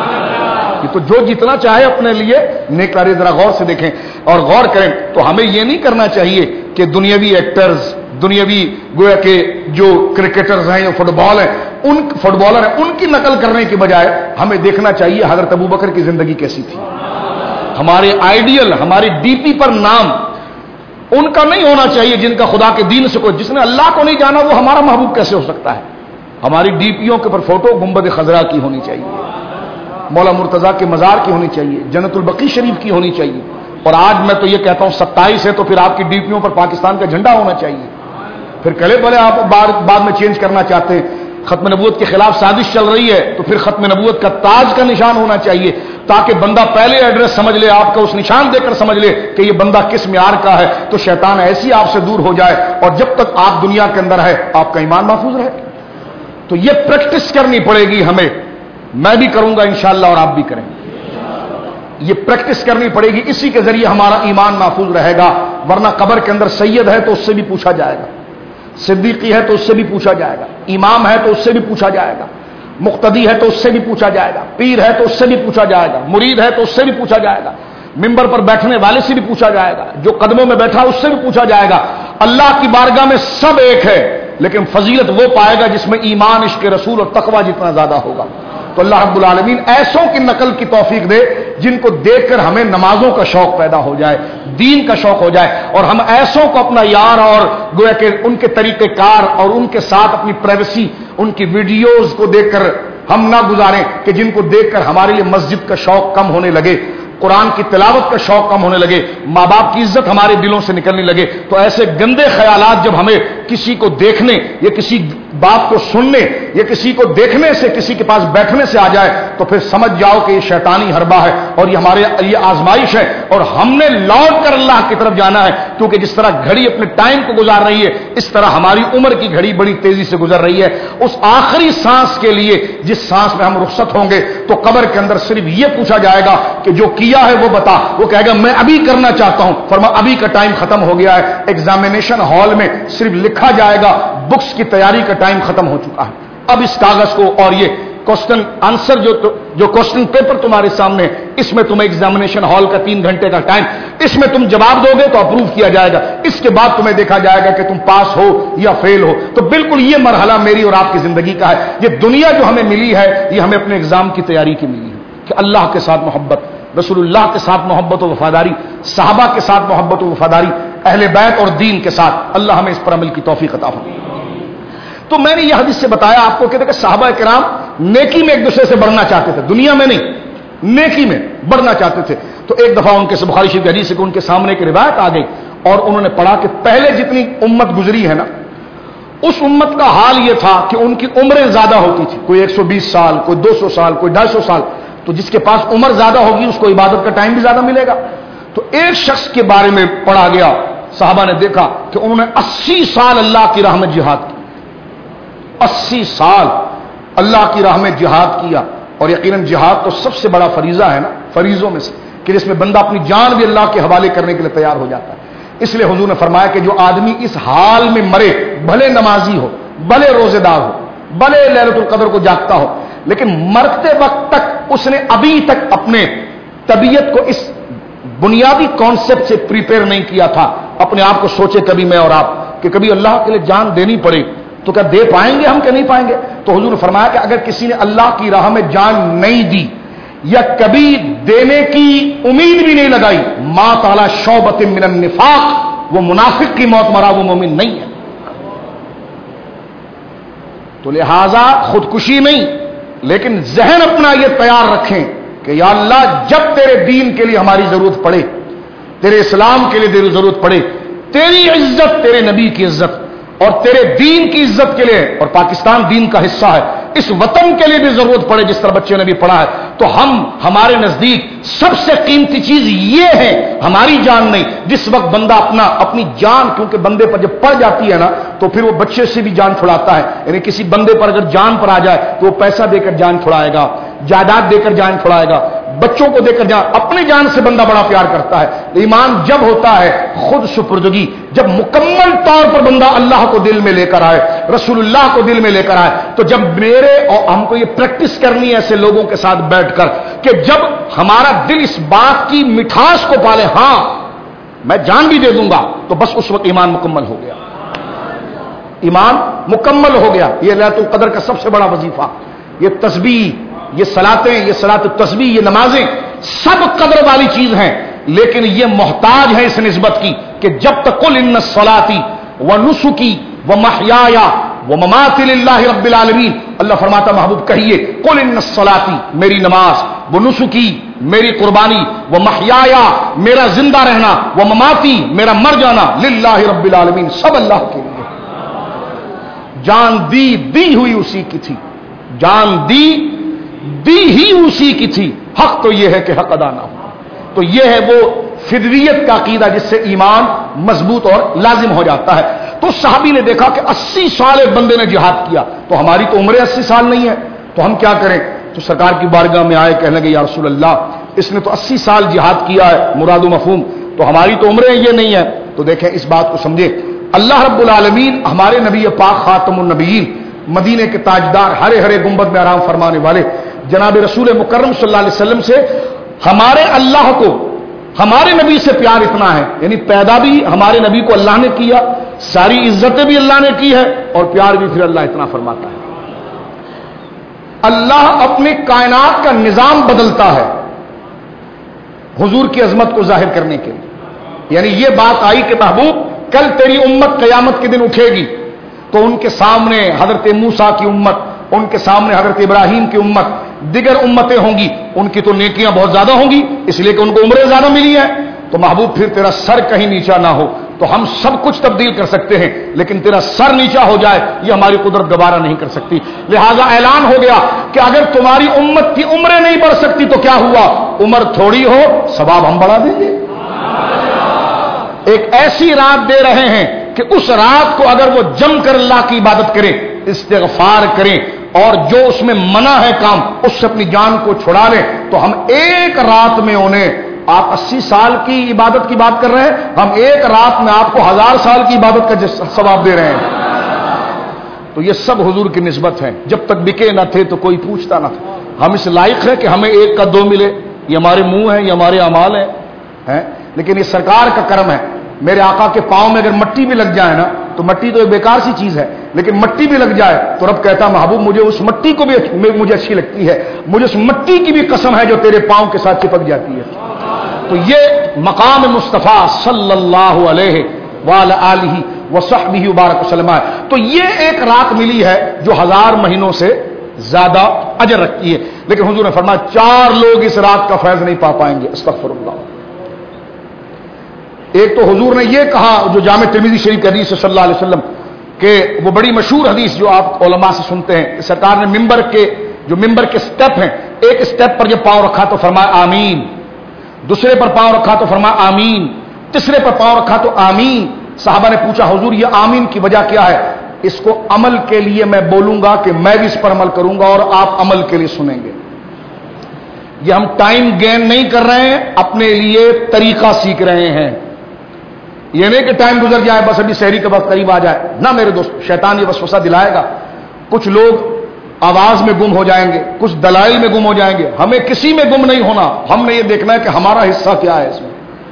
یہ تو جو جتنا چاہے اپنے لیے نیک کاری۔ ذرا غور سے دیکھیں اور غور کریں تو ہمیں یہ نہیں کرنا چاہیے کہ دنیاوی ایکٹرز، دنیاوی گویا کہ جو کرکٹرز ہیں یا فٹ بال ہیں، ان فٹ بالر ہیں، ان کی نقل کرنے کی بجائے ہمیں دیکھنا چاہیے حضرت ابوبکر کی زندگی کیسی تھی. ہمارے آئیڈیل، ہماری ڈی پی پر نام ان کا نہیں ہونا چاہیے جن کا خدا کے دین سے کوئی، جس نے اللہ کو نہیں جانا وہ ہمارا محبوب کیسے ہو سکتا ہے. ہماری ڈی پیوں کے پر فوٹو گنبد خضرا کی ہونی چاہیے، مولا مرتضیٰ کے مزار کی ہونی چاہیے، جنت البقیع شریف کی ہونی چاہیے. اور آج میں تو یہ کہتا ہوں ستائیس ہے تو پھر آپ کی ڈی پیوں پر پاکستان کا جھنڈا ہونا چاہیے. پھر کلے بلے آپ بعد میں چینج کرنا چاہتے ہیں، ختم نبوت کے خلاف سازش چل رہی ہے تو پھر ختم نبوت کا تاج کا نشان ہونا چاہیے، تاکہ بندہ پہلے ایڈریس سمجھ لے، آپ کا اس نشان دے کر سمجھ لے کہ یہ بندہ کس معیار کا ہے، تو شیطان ایسی آپ سے دور ہو جائے اور جب تک آپ دنیا کے اندر ہے آپ کا ایمان محفوظ رہے. تو یہ پریکٹس کرنی پڑے گی ہمیں، میں بھی کروں گا انشاءاللہ اور آپ بھی کریں. یہ پریکٹس کرنی پڑے گی، اسی کے ذریعے ہمارا ایمان محفوظ رہے گا. ورنہ قبر کے اندر سید ہے تو اس سے بھی پوچھا جائے گا، صدیقی ہے تو اس سے بھی پوچھا جائے گا، امام ہے تو اس سے بھی پوچھا جائے گا، مقتدی ہے تو اس سے بھی پوچھا جائے گا، پیر ہے تو اس سے بھی پوچھا جائے گا، مرید ہے تو اس سے بھی پوچھا جائے گا، ممبر پر بیٹھنے والے سے بھی پوچھا جائے گا، جو قدموں میں بیٹھا اس سے بھی پوچھا جائے گا. اللہ کی بارگاہ میں سب ایک ہے، لیکن فضیلت وہ پائے گا جس میں ایمان، عشق رسول اور تقوی جتنا زیادہ ہوگا. تو اللہ رب العالمین ایسوں کی نقل کی توفیق دے جن کو دیکھ کر ہمیں نمازوں کا شوق پیدا ہو جائے، دین کا شوق ہو جائے، اور ہم ایسوں کو اپنا یار اور گویا کہ ان کے طریقہ کار اور ان کے ساتھ اپنی پرائیویسی، ان کی ویڈیوز کو دیکھ کر ہم نہ گزاریں کہ جن کو دیکھ کر ہمارے لیے مسجد کا شوق کم ہونے لگے، قرآن کی تلاوت کا شوق کم ہونے لگے، ماں باپ کی عزت ہمارے دلوں سے نکلنے لگے. تو ایسے گندے خیالات جب ہمیں کسی کو دیکھنے یا کسی بات کو سننے یا کسی کو دیکھنے سے، کسی کے پاس بیٹھنے سے آ جائے تو پھر سمجھ جاؤ کہ یہ شیطانی حربہ ہے اور یہ ہمارے یہ آزمائش ہے اور ہم نے لوٹ کر اللہ کی طرف جانا ہے. کیونکہ جس طرح گھڑی اپنے ٹائم کو گزار رہی ہے اس طرح ہماری عمر کی گھڑی بڑی تیزی سے گزر رہی ہے. اس آخری سانس کے لیے جس سانس میں ہم رخصت ہوں گے تو قبر کے اندر صرف یہ پوچھا جائے گا کہ جو کیا ہے وہ بتا. وہ کہے گا میں ابھی کرنا چاہتا ہوں. فرما ابھی کا ٹائم ختم ہو گیا ہے. ایگزامینیشن ہال میں صرف لکھا جائے گا بکس کی تیاری کا ٹائم ختم ہو چکا ہے. اب اس کاغذ کو اور یہ کوسچن آنسر جو جو کوسچن پیپر تمہارے سامنے ہے اس میں تمہیں ایگزامینیشن ہال کا تین گھنٹے کا ٹائم، اس میں تم جواب دو گے تو اپروو کیا جائے گا. اس کے بعد تمہیں دیکھا جائے گا کہ تم پاس ہو یا فیل ہو. تو بالکل یہ مرحلہ میری اور آپ کی زندگی کا ہے. یہ دنیا جو ہمیں ملی ہے یہ ہمیں اپنے ایگزام کی تیاری کی ملی ہے کہ اللہ کے ساتھ محبت، رسول اللہ کے ساتھ محبت و وفاداری، صحابہ کے ساتھ محبت و وفاداری، اہل بیت اور دین کے ساتھ. اللہ ہمیں اس پر عمل کی توفیق عطا فرمائے. تو میں نے یہ حدیث سے بتایا آپ کو کہ دیکھیں صحابہ کرام نیکی میں ایک دوسرے سے بڑھنا چاہتے تھے، دنیا میں نہیں نیکی میں بڑھنا چاہتے تھے. تو ایک دفعہ ان کے بخاری شریف کی حدیث سے کہ ان کے سامنے ایک روایت آ گئی اور انہوں نے پڑھا کہ پہلے جتنی امت گزری ہے نا اس امت کا حال یہ تھا کہ ان کی عمریں زیادہ ہوتی تھی، کوئی ایک سو بیس سال، کوئی دو سو سال، کوئی ڈھائی سو سال. تو جس کے پاس عمر زیادہ ہوگی اس کو عبادت کا ٹائم بھی زیادہ ملے گا. تو ایک شخص کے بارے میں پڑھا گیا، صحابہ نے دیکھا کہ انہوں نے اسی سال اللہ کی راہ میں جہاد کی، اسی سال اللہ کی راہ میں جہاد کیا. اور یقیناً جہاد تو سب سے بڑا فریضہ ہے نا فریضوں میں سے، کہ جس میں بندہ اپنی جان بھی اللہ کے حوالے کرنے کے لیے تیار ہو جاتا ہے. اس لیے حضور نے فرمایا کہ جو آدمی اس حال میں مرے، بھلے نمازی ہو، بھلے روزے دار ہو، بھلے لیلۃ القدر کو جاگتا ہو، لیکن مرتے وقت تک اس نے ابھی تک اپنے طبیعت کو اس بنیادی کانسیپٹ سے پریپیئر نہیں کیا تھا. اپنے آپ کو سوچے کبھی میں اور آپ کہ کبھی اللہ کے لیے جان دینی پڑے تو کیا دے پائیں گے ہم کہ نہیں پائیں گے. تو حضور نے فرمایا کہ اگر کسی نے اللہ کی راہ میں جان نہیں دی یا کبھی دینے کی امید بھی نہیں لگائی، ما تعالی شعبۃ من النفاق، وہ منافق کی موت مرا، وہ مومن نہیں ہے. تو لہذا خودکشی نہیں، لیکن ذہن اپنا یہ تیار رکھیں کہ یا اللہ جب تیرے دین کے لیے ہماری ضرورت پڑے، تیرے اسلام کے لیے تیری ضرورت پڑے، تیری عزت، تیرے نبی کی عزت اور تیرے دین کی عزت کے لیے، اور پاکستان دین کا حصہ ہے، اس وطن کے لیے بھی ضرورت پڑے جس طرح بچے نے بھی پڑھا ہے، تو ہم ہمارے نزدیک سب سے قیمتی چیز یہ ہے، ہماری جان نہیں. جس وقت بندہ اپنا اپنی جان، کیونکہ بندے پر جب پڑ جاتی ہے نا تو پھر وہ بچے سے بھی جان چھڑاتا ہے. یعنی کسی بندے پر اگر جان پر آ جائے تو وہ پیسہ دے کر جان چھڑائے گا، جائیداد دے کر جان چھڑائے گا، بچوں کو دے کر جان، اپنی جان سے بندہ بڑا پیار کرتا ہے. ایمان جب ہوتا ہے خود سپردگی، جب مکمل طور پر بندہ اللہ کو دل میں لے کر آئے، رسول اللہ کو دل میں لے کر آئے، تو جب میرے اور ہم کو یہ پریکٹس کرنی ہے ایسے لوگوں کے ساتھ بیٹھ کر کہ جب ہمارا دل اس بات کی مٹھاس کو پالے، ہاں میں جان بھی دے دوں گا تو بس اس وقت ایمان مکمل ہو گیا، ایمان مکمل ہو گیا۔ یہ لیلۃ القدر کا سب سے بڑا وظیفہ، یہ تسبیح، یہ صلاتیں، یہ صلاۃ التسبیح، یہ نمازیں سب قدر والی چیز ہیں، لیکن یہ محتاج ہے اس نسبت کی کہ جب تک قل ان الصلاۃ ونسکی ومحیایا ومماتی للہ رب العالمین، اللہ فرماتا محبوب کہیے قل ان الصلاۃ میری نماز، ونسکی میری قربانی، ومحیایا میرا زندہ رہنا، ومماتی میرا مر جانا، للہ رب العالمین سب اللہ کے لیے۔ جان دی دی ہوئی اسی کی تھی، جان دی دی ہی اسی کی تھی، حق تو یہ ہے کہ حق ادا نہ ہو۔ تو یہ ہے وہ فدویت کا عقیدہ جس سے ایمان مضبوط اور لازم ہو جاتا ہے۔ تو صحابی نے دیکھا کہ اسی سال ایک بندے نے جہاد کیا، تو ہماری تو عمریں اسی سال نہیں ہے، تو ہم کیا کریں؟ تو سرکار کی بارگاہ میں آئے، کہنے لگے یا رسول اللہ اس نے تو اسی سال جہاد کیا ہے، مراد و مفہوم، تو ہماری تو عمریں یہ نہیں ہے۔ تو دیکھیں اس بات کو سمجھے، اللہ رب العالمین ہمارے نبی پاک خاتم النبیین، مدینے کے تاجدار، ہرے ہرے گنبد میں آرام فرمانے والے جناب رسول مکرم صلی اللہ علیہ وسلم سے ہمارے اللہ کو ہمارے نبی سے پیار اتنا ہے، یعنی پیدا بھی ہمارے نبی کو اللہ نے کیا، ساری عزتیں بھی اللہ نے کی ہے، اور پیار بھی پھر اللہ اتنا فرماتا ہے۔ اللہ اپنی کائنات کا نظام بدلتا ہے حضور کی عظمت کو ظاہر کرنے کے لیے، یعنی یہ بات آئی کہ محبوب کل تیری امت قیامت کے دن اٹھے گی، تو ان کے سامنے حضرت موسیٰ کی امت، ان کے سامنے حضرت ابراہیم کی امت، دیگر امتیں ہوں گی، ان کی تو نیکیاں بہت زیادہ ہوں گی اس لیے کہ ان کو عمریں زیادہ ملی ہیں، تو محبوب پھر تیرا سر کہیں نیچا نہ ہو، تو ہم سب کچھ تبدیل کر سکتے ہیں لیکن تیرا سر نیچا ہو جائے یہ ہماری قدرت گوارا نہیں کر سکتی۔ لہذا اعلان ہو گیا کہ اگر تمہاری امت کی عمریں نہیں بڑھ سکتی تو کیا ہوا، عمر تھوڑی ہو ثواب ہم بڑھا دیں گے۔ ایک ایسی رات دے رہے ہیں کہ اس رات کو اگر وہ جم کر اللہ کی عبادت کریں، استغفار کریں، اور جو اس میں منع ہے کام اس سے اپنی جان کو چھڑا لیں، تو ہم ایک رات میں انہیں، آپ اسی سال کی عبادت کی بات کر رہے ہیں، ہم ایک رات میں آپ کو ہزار سال کی عبادت کا ثواب دے رہے ہیں۔ تو یہ سب حضور کی نسبت ہے، جب تک بکے نہ تھے تو کوئی پوچھتا نہ تھا، ہم اس لائق ہے کہ ہمیں ایک کا دو ملے، یہ ہمارے منہ ہیں، یہ ہمارے اعمال ہیں، لیکن یہ سرکار کا کرم ہے۔ میرے آقا کے پاؤں میں اگر مٹی بھی لگ جائے نا، تو مٹی تو ایک بیکار سی چیز ہے، لیکن مٹی بھی لگ جائے تو رب کہتا محبوب مجھے اس مٹی کو بھی مجھے اچھی لگتی ہے، مجھے اس مٹی کی بھی قسم ہے جو تیرے پاؤں کے ساتھ چپک جاتی ہے۔ تو یہ مقام مصطفیٰ صلی اللہ علیہ وآلہ آلہ وصحبہ وبارک وسلم ہے۔ تو یہ ایک رات ملی ہے جو ہزار مہینوں سے زیادہ اجر رکھتی ہے، لیکن حضور نے فرمایا چار لوگ اس رات کا فیض نہیں پا پائیں گے، استغفر اللہ۔ ایک تو حضور نے یہ کہا جو جامع ترمذی شریف کی حدیث صلی اللہ علیہ وسلم کہ وہ بڑی مشہور حدیث جو آپ علماء سے سنتے ہیں، سرکار نے ممبر کے جو ممبر کے سٹیپ ہیں، ایک سٹیپ پر جب پاؤں رکھا تو فرمایا آمین، دوسرے پر پاؤں رکھا تو فرمایا آمین، تیسرے پر پاؤں رکھا تو آمین۔ صحابہ نے پوچھا حضور یہ آمین کی وجہ کیا ہے؟ اس کو عمل کے لیے میں بولوں گا کہ میں بھی اس پر عمل کروں گا اور آپ عمل کے لیے سنیں گے۔ یہ ہم ٹائم گین نہیں کر رہے ہیں، اپنے لیے طریقہ سیکھ رہے ہیں، یہ نہیں کہ ٹائم گزر جائے بس ابھی سحری کے وقت قریب آ جائے، نہ میرے دوست، شیطان یہ وسوسہ دلائے گا، کچھ لوگ آواز میں گم ہو جائیں گے، کچھ دلائل میں گم ہو جائیں گے، ہمیں کسی میں گم نہیں ہونا، ہم نے یہ دیکھنا ہے کہ ہمارا حصہ کیا ہے، اس میں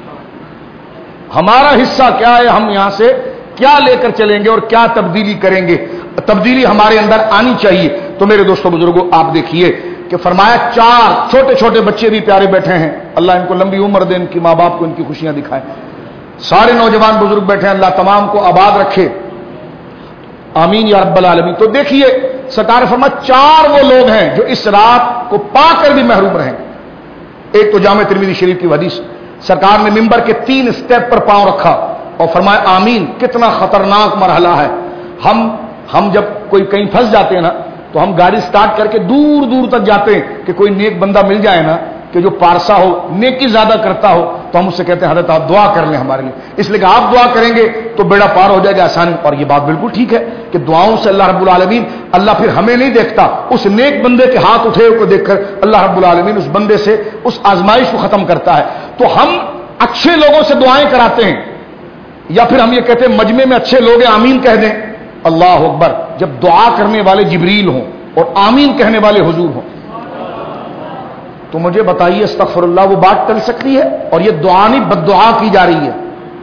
ہمارا حصہ کیا ہے، ہم یہاں سے کیا لے کر چلیں گے اور کیا تبدیلی کریں گے، تبدیلی ہمارے اندر آنی چاہیے۔ تو میرے دوستوں بزرگوں آپ دیکھیے کہ فرمایا چار چھوٹے چھوٹے بچے بھی پیارے بیٹھے ہیں، اللہ ان کو لمبی عمر دے، ان کی ماں باپ کو ان کی خوشیاں دکھائے، سارے نوجوان بزرگ بیٹھے ہیں، اللہ تمام کو آباد رکھے، آمین یا رب العالمین۔ تو دیکھیے سرکار فرما چار وہ لوگ ہیں جو اس رات کو پا کر بھی محروم رہیں گے۔ ایک تو جامع ترمذی شریف کی حدیث، سرکار نے ممبر کے تین سٹیپ پر پاؤں رکھا اور فرمایا آمین۔ کتنا خطرناک مرحلہ ہے، ہم ہم جب کوئی کہیں پھنس جاتے ہیں نا تو ہم گاڑی سٹارٹ کر کے دور دور تک جاتے ہیں کہ کوئی نیک بندہ مل جائے نا کہ جو پارسا ہو، نیکی زیادہ کرتا ہو، تو ہم اس سے کہتے ہیں حضرت آپ دعا کر لیں ہمارے لیے، اس لیے کہ آپ دعا کریں گے تو بیڑا پار ہو جائے گا آسانی۔ اور یہ بات بالکل ٹھیک ہے کہ دعاؤں سے اللہ رب العالمین، اللہ پھر ہمیں نہیں دیکھتا، اس نیک بندے کے ہاتھ اٹھے کو دیکھ کر اللہ رب العالمین اس بندے سے اس آزمائش کو ختم کرتا ہے۔ تو ہم اچھے لوگوں سے دعائیں کراتے ہیں، یا پھر ہم یہ کہتے ہیں مجمع میں اچھے لوگ ہیں آمین کہہ دیں، اللہ اکبر، جب دعا کرنے والے جبریل ہوں اور آمین کہنے والے حضور ہوں تو مجھے بتائیے استغفر اللہ وہ بات ٹل سکتی ہے؟ اور یہ دعا نہیں بد دعا کی جا رہی ہے،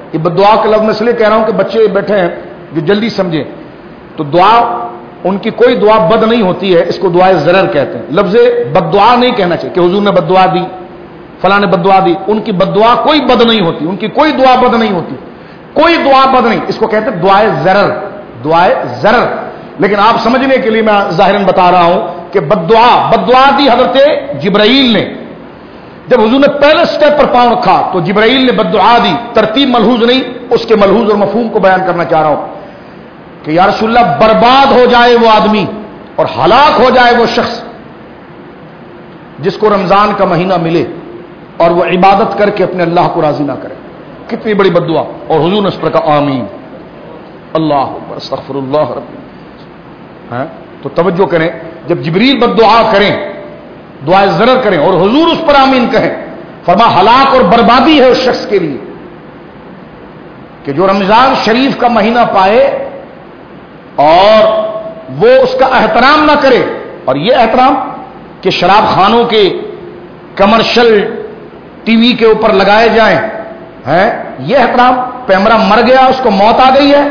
یہ بد دعا کا لفظ میں اس لیے کہہ رہا ہوں کہ بچے بیٹھے ہیں جو جلدی سمجھیں، تو دعا ان کی کوئی دعا بد نہیں ہوتی ہے، اس کو دعائے ضرر کہتے ہیں. لفظ بد دعا نہیں کہنا چاہیے کہ حضور نے بد دعا دی، فلاں نے بد دعا دی. ان کی بد دعا کوئی بد نہیں ہوتی، ان کی کوئی دعا بد نہیں ہوتی، کوئی دعا بد نہیں. اس کو کہتے ہیں دعائے ضرر، دعائے ضرر. لیکن آپ سمجھنے کے لیے میں ظاہراً بتا رہا ہوں کہ بد دعا بد دعا دی حضرت جبرائیل نے. جب حضور نے پہلے سٹیپ پر پاؤں رکھا تو جبرائیل نے بد دعا دی. ترتیب ملحوظ نہیں، اس کے ملحوظ اور مفہوم کو بیان کرنا چاہ رہا ہوں کہ یا رسول اللہ برباد ہو جائے وہ آدمی اور ہلاک ہو جائے وہ شخص جس کو رمضان کا مہینہ ملے اور وہ عبادت کر کے اپنے اللہ کو راضی نہ کرے. کتنی بڑی بد دعا. اور حضور نے اس پر کہا آمین. اللہ اکبر استغفر اللہ رب. ہاں تو توجہ کریں، جب جبریل بد دعا کریں، دعائے ضرر کریں اور حضور اس پر آمین کہیں، فرما ہلاک اور بربادی ہے اس شخص کے لیے کہ جو رمضان شریف کا مہینہ پائے اور وہ اس کا احترام نہ کرے. اور یہ احترام کہ شراب خانوں کے کمرشل ٹی وی کے اوپر لگائے جائیں، ہیں یہ احترام. پیمرا مر گیا، اس کو موت آ گئی ہے.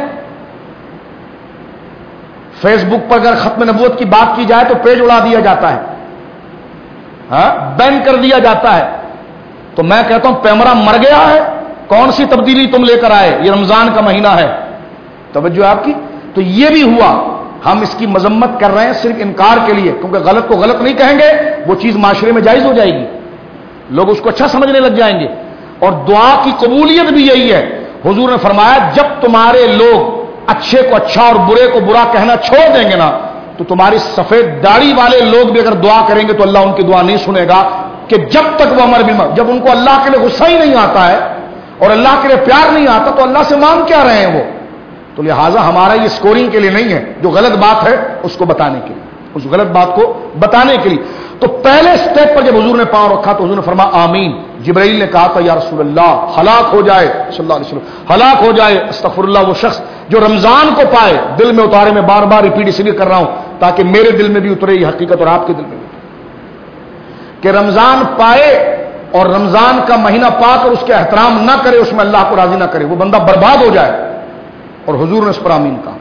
فیس بک پر اگر ختم نبوت کی بات کی جائے تو پیج اڑا دیا جاتا ہے، ہاں بین کر دیا جاتا ہے. تو میں کہتا ہوں پیمرا مر گیا ہے، کون سی تبدیلی تم لے کر آئے؟ یہ رمضان کا مہینہ ہے. توجہ آپ کی. تو یہ بھی ہوا. ہم اس کی مذمت کر رہے ہیں صرف انکار کے لیے، کیونکہ غلط کو غلط نہیں کہیں گے وہ چیز معاشرے میں جائز ہو جائے گی، لوگ اس کو اچھا سمجھنے لگ جائیں گے. اور دعا کی قبولیت بھی یہی ہے. حضور نے فرمایا جب تمہارے لوگ اچھے کو اچھا اور برے کو برا کہنا چھوڑ دیں گے نا، تو تمہاری سفید داڑھی والے لوگ بھی اگر دعا کریں گے تو اللہ ان کی دعا نہیں سنے گا کہ جب تک وہ امر بالمعروف. جب ان کو اللہ کے لیے غصہ ہی نہیں آتا ہے اور اللہ کے لیے پیار نہیں آتا تو اللہ سے مانگ کیا رہے ہیں وہ؟ تو لہٰذا ہمارا یہ اسکورنگ کے لیے نہیں ہے، جو غلط بات ہے اس کو بتانے کے لیے، اس غلط بات کو بتانے کے لیے. تو پہلے سٹیپ پر جب حضور نے پاؤں رکھا تو حضور نے فرمایا آمین. جبرائیل نے کہا تھا یا رسول اللہ ہلاک ہو جائے، صلی اللہ علیہ وسلم ہلاک ہو جائے استغفر اللہ وہ شخص جو رمضان کو پائے. دل میں اتارے، میں بار بار ریپیٹ اس لیے کر رہا ہوں تاکہ میرے دل میں بھی اترے یہ حقیقت اور آپ کے دل میں بھی اترے کہ رمضان پائے اور رمضان کا مہینہ پا کر اس کے احترام نہ کرے، اس میں اللہ کو راضی نہ کرے، وہ بندہ برباد ہو جائے. اور حضور نے اس پر آمین کہا.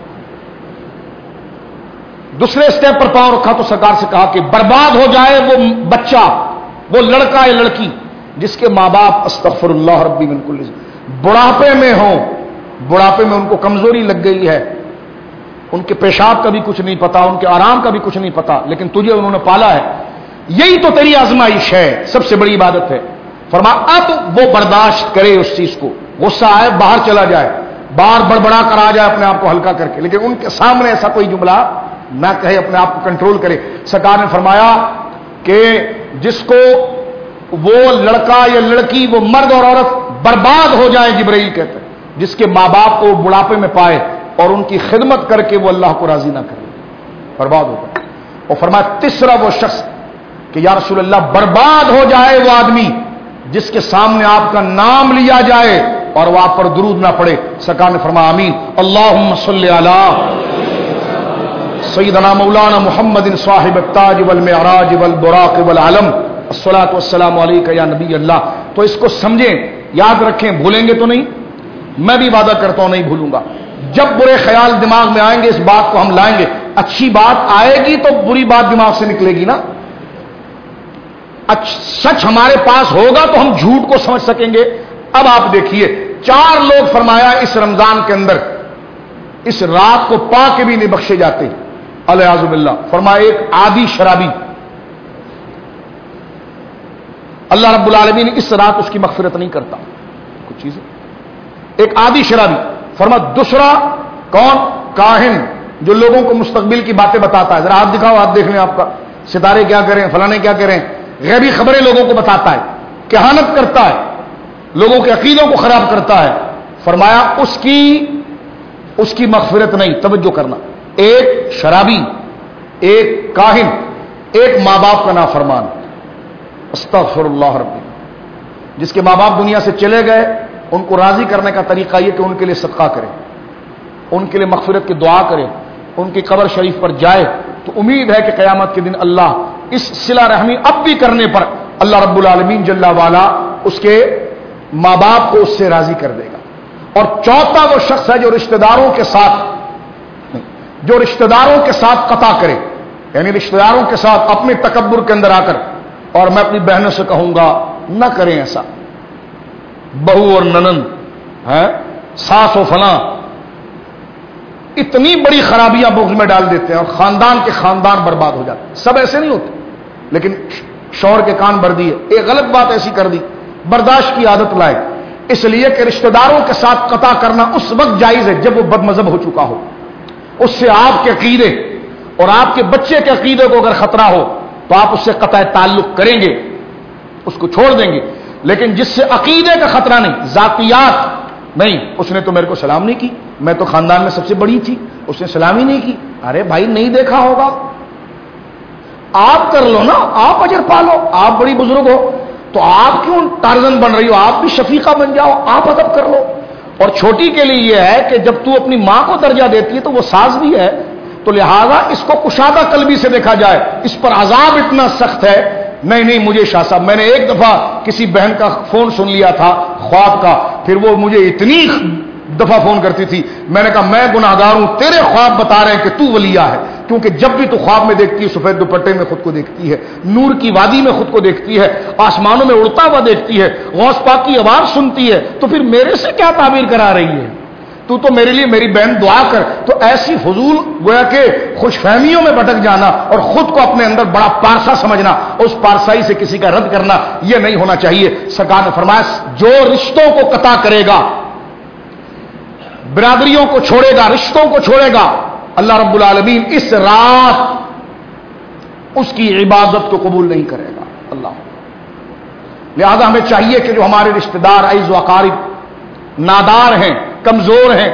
دوسرے اسٹیپ پر پاؤں رکھا تو سرکار سے کہا کہ برباد ہو جائے وہ بچہ، وہ لڑکا یا لڑکی جس کے ماں باپ استغفر اللہ ربی من کل بڑھاپے میں ہوں، بڑھاپے میں ان کو کمزوری لگ گئی ہے، ان کے پیشاب کا بھی کچھ نہیں پتا، ان کے آرام کا بھی کچھ نہیں پتا، لیکن تجھے انہوں نے پالا ہے. یہی تو تیری آزمائش ہے، سب سے بڑی عبادت ہے. فرما اب وہ برداشت کرے اس چیز کو، غصہ آئے باہر چلا جائے، باہر بڑبڑا کر آ جائے اپنے آپ کو ہلکا کر کے، لیکن ان کے سامنے ایسا کوئی جملہ نہ کہے، اپنے آپ کو کنٹرول کرے. سرکار نے فرمایا کہ جس کو وہ لڑکا یا لڑکی، وہ مرد اور عورت برباد ہو جائے، جبرائیل کہتے ہیں جس کے ماں باپ کو بڑھاپے میں پائے اور ان کی خدمت کر کے وہ اللہ کو راضی نہ کرے، برباد ہو جائے. اور فرمایا تیسرا وہ شخص کہ یا رسول اللہ برباد ہو جائے وہ آدمی جس کے سامنے آپ کا نام لیا جائے اور وہ آپ پر درود نہ پڑے. سرکار نے فرمایا آمین. اللہم صلی علی سیدنا مولانا محمد صاحب التاج والمعراج والبراق والعلم الصلاۃ والسلام علیک یا نبی اللہ. تو اس کو سمجھیں، یاد رکھیں، بھولیں گے تو نہیں. میں بھی وعدہ کرتا ہوں نہیں بھولوں گا. جب برے خیال دماغ میں آئیں گے اس بات کو ہم لائیں گے. اچھی بات آئے گی تو بری بات دماغ سے نکلے گی نا. سچ ہمارے پاس ہوگا تو ہم جھوٹ کو سمجھ سکیں گے. اب آپ دیکھیے چار لوگ فرمایا اس رمضان کے اندر اس رات کو پا کے بھی نہیں بخشے جاتے، الیاذ باللہ. فرمایا ایک عادی شرابی، اللہ رب العالمین اس رات اس کی مغفرت نہیں کرتا کچھ چیزیں. ایک عادی شرابی. فرما دوسرا کون؟ کاہن، جو لوگوں کو مستقبل کی باتیں بتاتا ہے. ذرا ہاتھ دکھاؤ، ہاتھ دیکھ لیں آپ کا، ستارے کیا کریں، فلانے کیا کریں، غیبی خبریں لوگوں کو بتاتا ہے، کہانت کرتا ہے، لوگوں کے عقیدوں کو خراب کرتا ہے. فرمایا اس کی اس کی مغفرت نہیں. توجہ کرنا، ایک شرابی، ایک کاہن، ایک ماں باپ کا نافرمان. استغفر اللہ ربی. جس کے ماں باپ دنیا سے چلے گئے ان کو راضی کرنے کا طریقہ یہ کہ ان کے لیے صدقہ کرے، ان کے لیے مغفرت کی دعا کرے، ان کی قبر شریف پر جائے. تو امید ہے کہ قیامت کے دن اللہ اس صلہ رحمی اب بھی کرنے پر اللہ رب العالمین جل والا اس کے ماں باپ کو اس سے راضی کر دے گا. اور چوتھا وہ شخص ہے جو رشتہ داروں کے ساتھ جو رشتہ داروں کے ساتھ قطع کرے، یعنی رشتہ داروں کے ساتھ اپنے تکبر کے اندر آ کر، اور میں اپنی بہنوں سے کہوں گا نہ کریں ایسا، بہو اور ننند ہے، ساس و فلاں، اتنی بڑی خرابیاں بغض میں ڈال دیتے ہیں اور خاندان کے خاندان برباد ہو جاتے ہیں. سب ایسے نہیں ہوتے، لیکن شوہر کے کان بھر دیے، ایک غلط بات ایسی کر دی، برداشت کی عادت لائے، اس لیے کہ رشتہ داروں کے ساتھ قطع کرنا اس وقت جائز ہے جب وہ بد مذہب ہو چکا ہو، اس سے آپ کے عقیدے اور آپ کے بچے کے عقیدے کو اگر خطرہ ہو تو آپ اس سے قطع تعلق کریں گے، اس کو چھوڑ دیں گے. لیکن جس سے عقیدے کا خطرہ نہیں، ذاتیات نہیں، اس نے تو میرے کو سلام نہیں کی، میں تو خاندان میں سب سے بڑی تھی، اس نے سلام ہی نہیں کی. ارے بھائی نہیں دیکھا ہوگا، آپ کر لو نا، آپ اجر پالو، آپ بڑی بزرگ ہو تو آپ کیوں ٹارزن بن رہی ہو، آپ بھی شفیقہ بن جاؤ، آپ ادب کر لو. اور چھوٹی کے لیے یہ ہے کہ جب تو اپنی ماں کو درجہ دیتی ہے تو وہ ساز بھی ہے، تو لہذا اس کو کشادہ قلبی سے دیکھا جائے. اس پر عذاب اتنا سخت ہے. نہیں نہیں مجھے شاہ صاحب، میں نے ایک دفعہ کسی بہن کا فون سن لیا تھا خواب کا، پھر وہ مجھے اتنی دفعہ فون کرتی تھی، میں نے کہا میں گناہگار ہوں، تیرے خواب بتا رہے ہیں کہ تو ولیہ ہے، کیونکہ جب بھی تو خواب میں دیکھتی ہے سفید دوپٹے میں خود کو دیکھتی ہے، نور کی وادی میں خود کو دیکھتی ہے، آسمانوں میں اڑتا ہوا دیکھتی ہے، غوث پاک کی آواز سنتی ہے، تو پھر میرے سے کیا تعبیر کرا رہی ہے؟ تو تو میرے لیے میری بہن دعا کر. تو ایسی فضول گویا کہ خوش فہمیوں میں بھٹک جانا اور خود کو اپنے اندر بڑا پارسا سمجھنا، اس پارسائی سے کسی کا رد کرنا، یہ نہیں ہونا چاہیے. سرکار نے فرمایا جو رشتوں کو قطع کرے گا، برادریوں کو چھوڑے گا، رشتوں کو چھوڑے گا، اللہ رب العالمین اس رات اس کی عبادت کو قبول نہیں کرے گا. اللہ لہذا ہمیں چاہیے کہ جو ہمارے رشتہ دار عزیز و اقارب نادار ہیں، کمزور ہیں،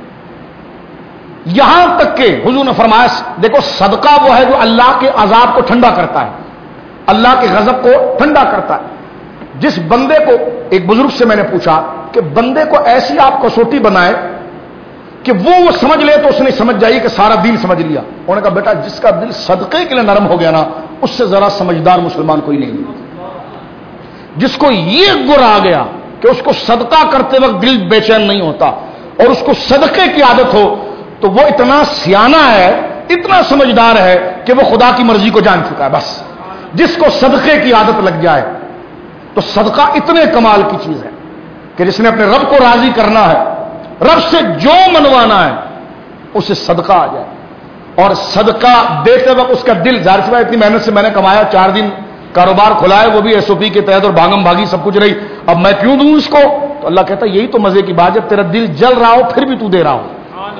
یہاں تک کہ حضور نے فرمایا دیکھو صدقہ وہ ہے جو اللہ کے عذاب کو ٹھنڈا کرتا ہے، اللہ کے غضب کو ٹھنڈا کرتا ہے. جس بندے کو، ایک بزرگ سے میں نے پوچھا کہ بندے کو ایسی آپ کسوٹی بنائے کہ وہ وہ سمجھ لے تو اس نے سمجھ جائیے کہ سارا دین سمجھ لیا. انہوں نے کہا بیٹا جس کا دل صدقے کے لیے نرم ہو گیا نا، اس سے ذرا سمجھدار مسلمان کوئی نہیں. جس کو یہ گر آ گیا کہ اس کو صدقہ کرتے وقت دل بے چین نہیں ہوتا اور اس کو صدقے کی عادت ہو، تو وہ اتنا سیانہ ہے، اتنا سمجھدار ہے کہ وہ خدا کی مرضی کو جان چکا ہے. بس جس کو صدقے کی عادت لگ جائے تو صدقہ اتنے کمال کی چیز ہے کہ جس نے اپنے رب کو راضی کرنا ہے، رب سے جو منوانا ہے اسے صدقہ آ جائے. اور صدقہ دیتے وقت اس کا دل، ظاہر سی بات اتنی محنت سے میں نے کمایا، چار دن کاروبار کھلایا، وہ بھی ایس او پی کے تحت اور بھاگم بھاگی سب کچھ رہی، اب میں کیوں دوں اس کو؟ تو اللہ کہتا ہے یہی تو مزے کی بات ہے، تیرا دل جل رہا ہو پھر بھی تو دے رہا ہو،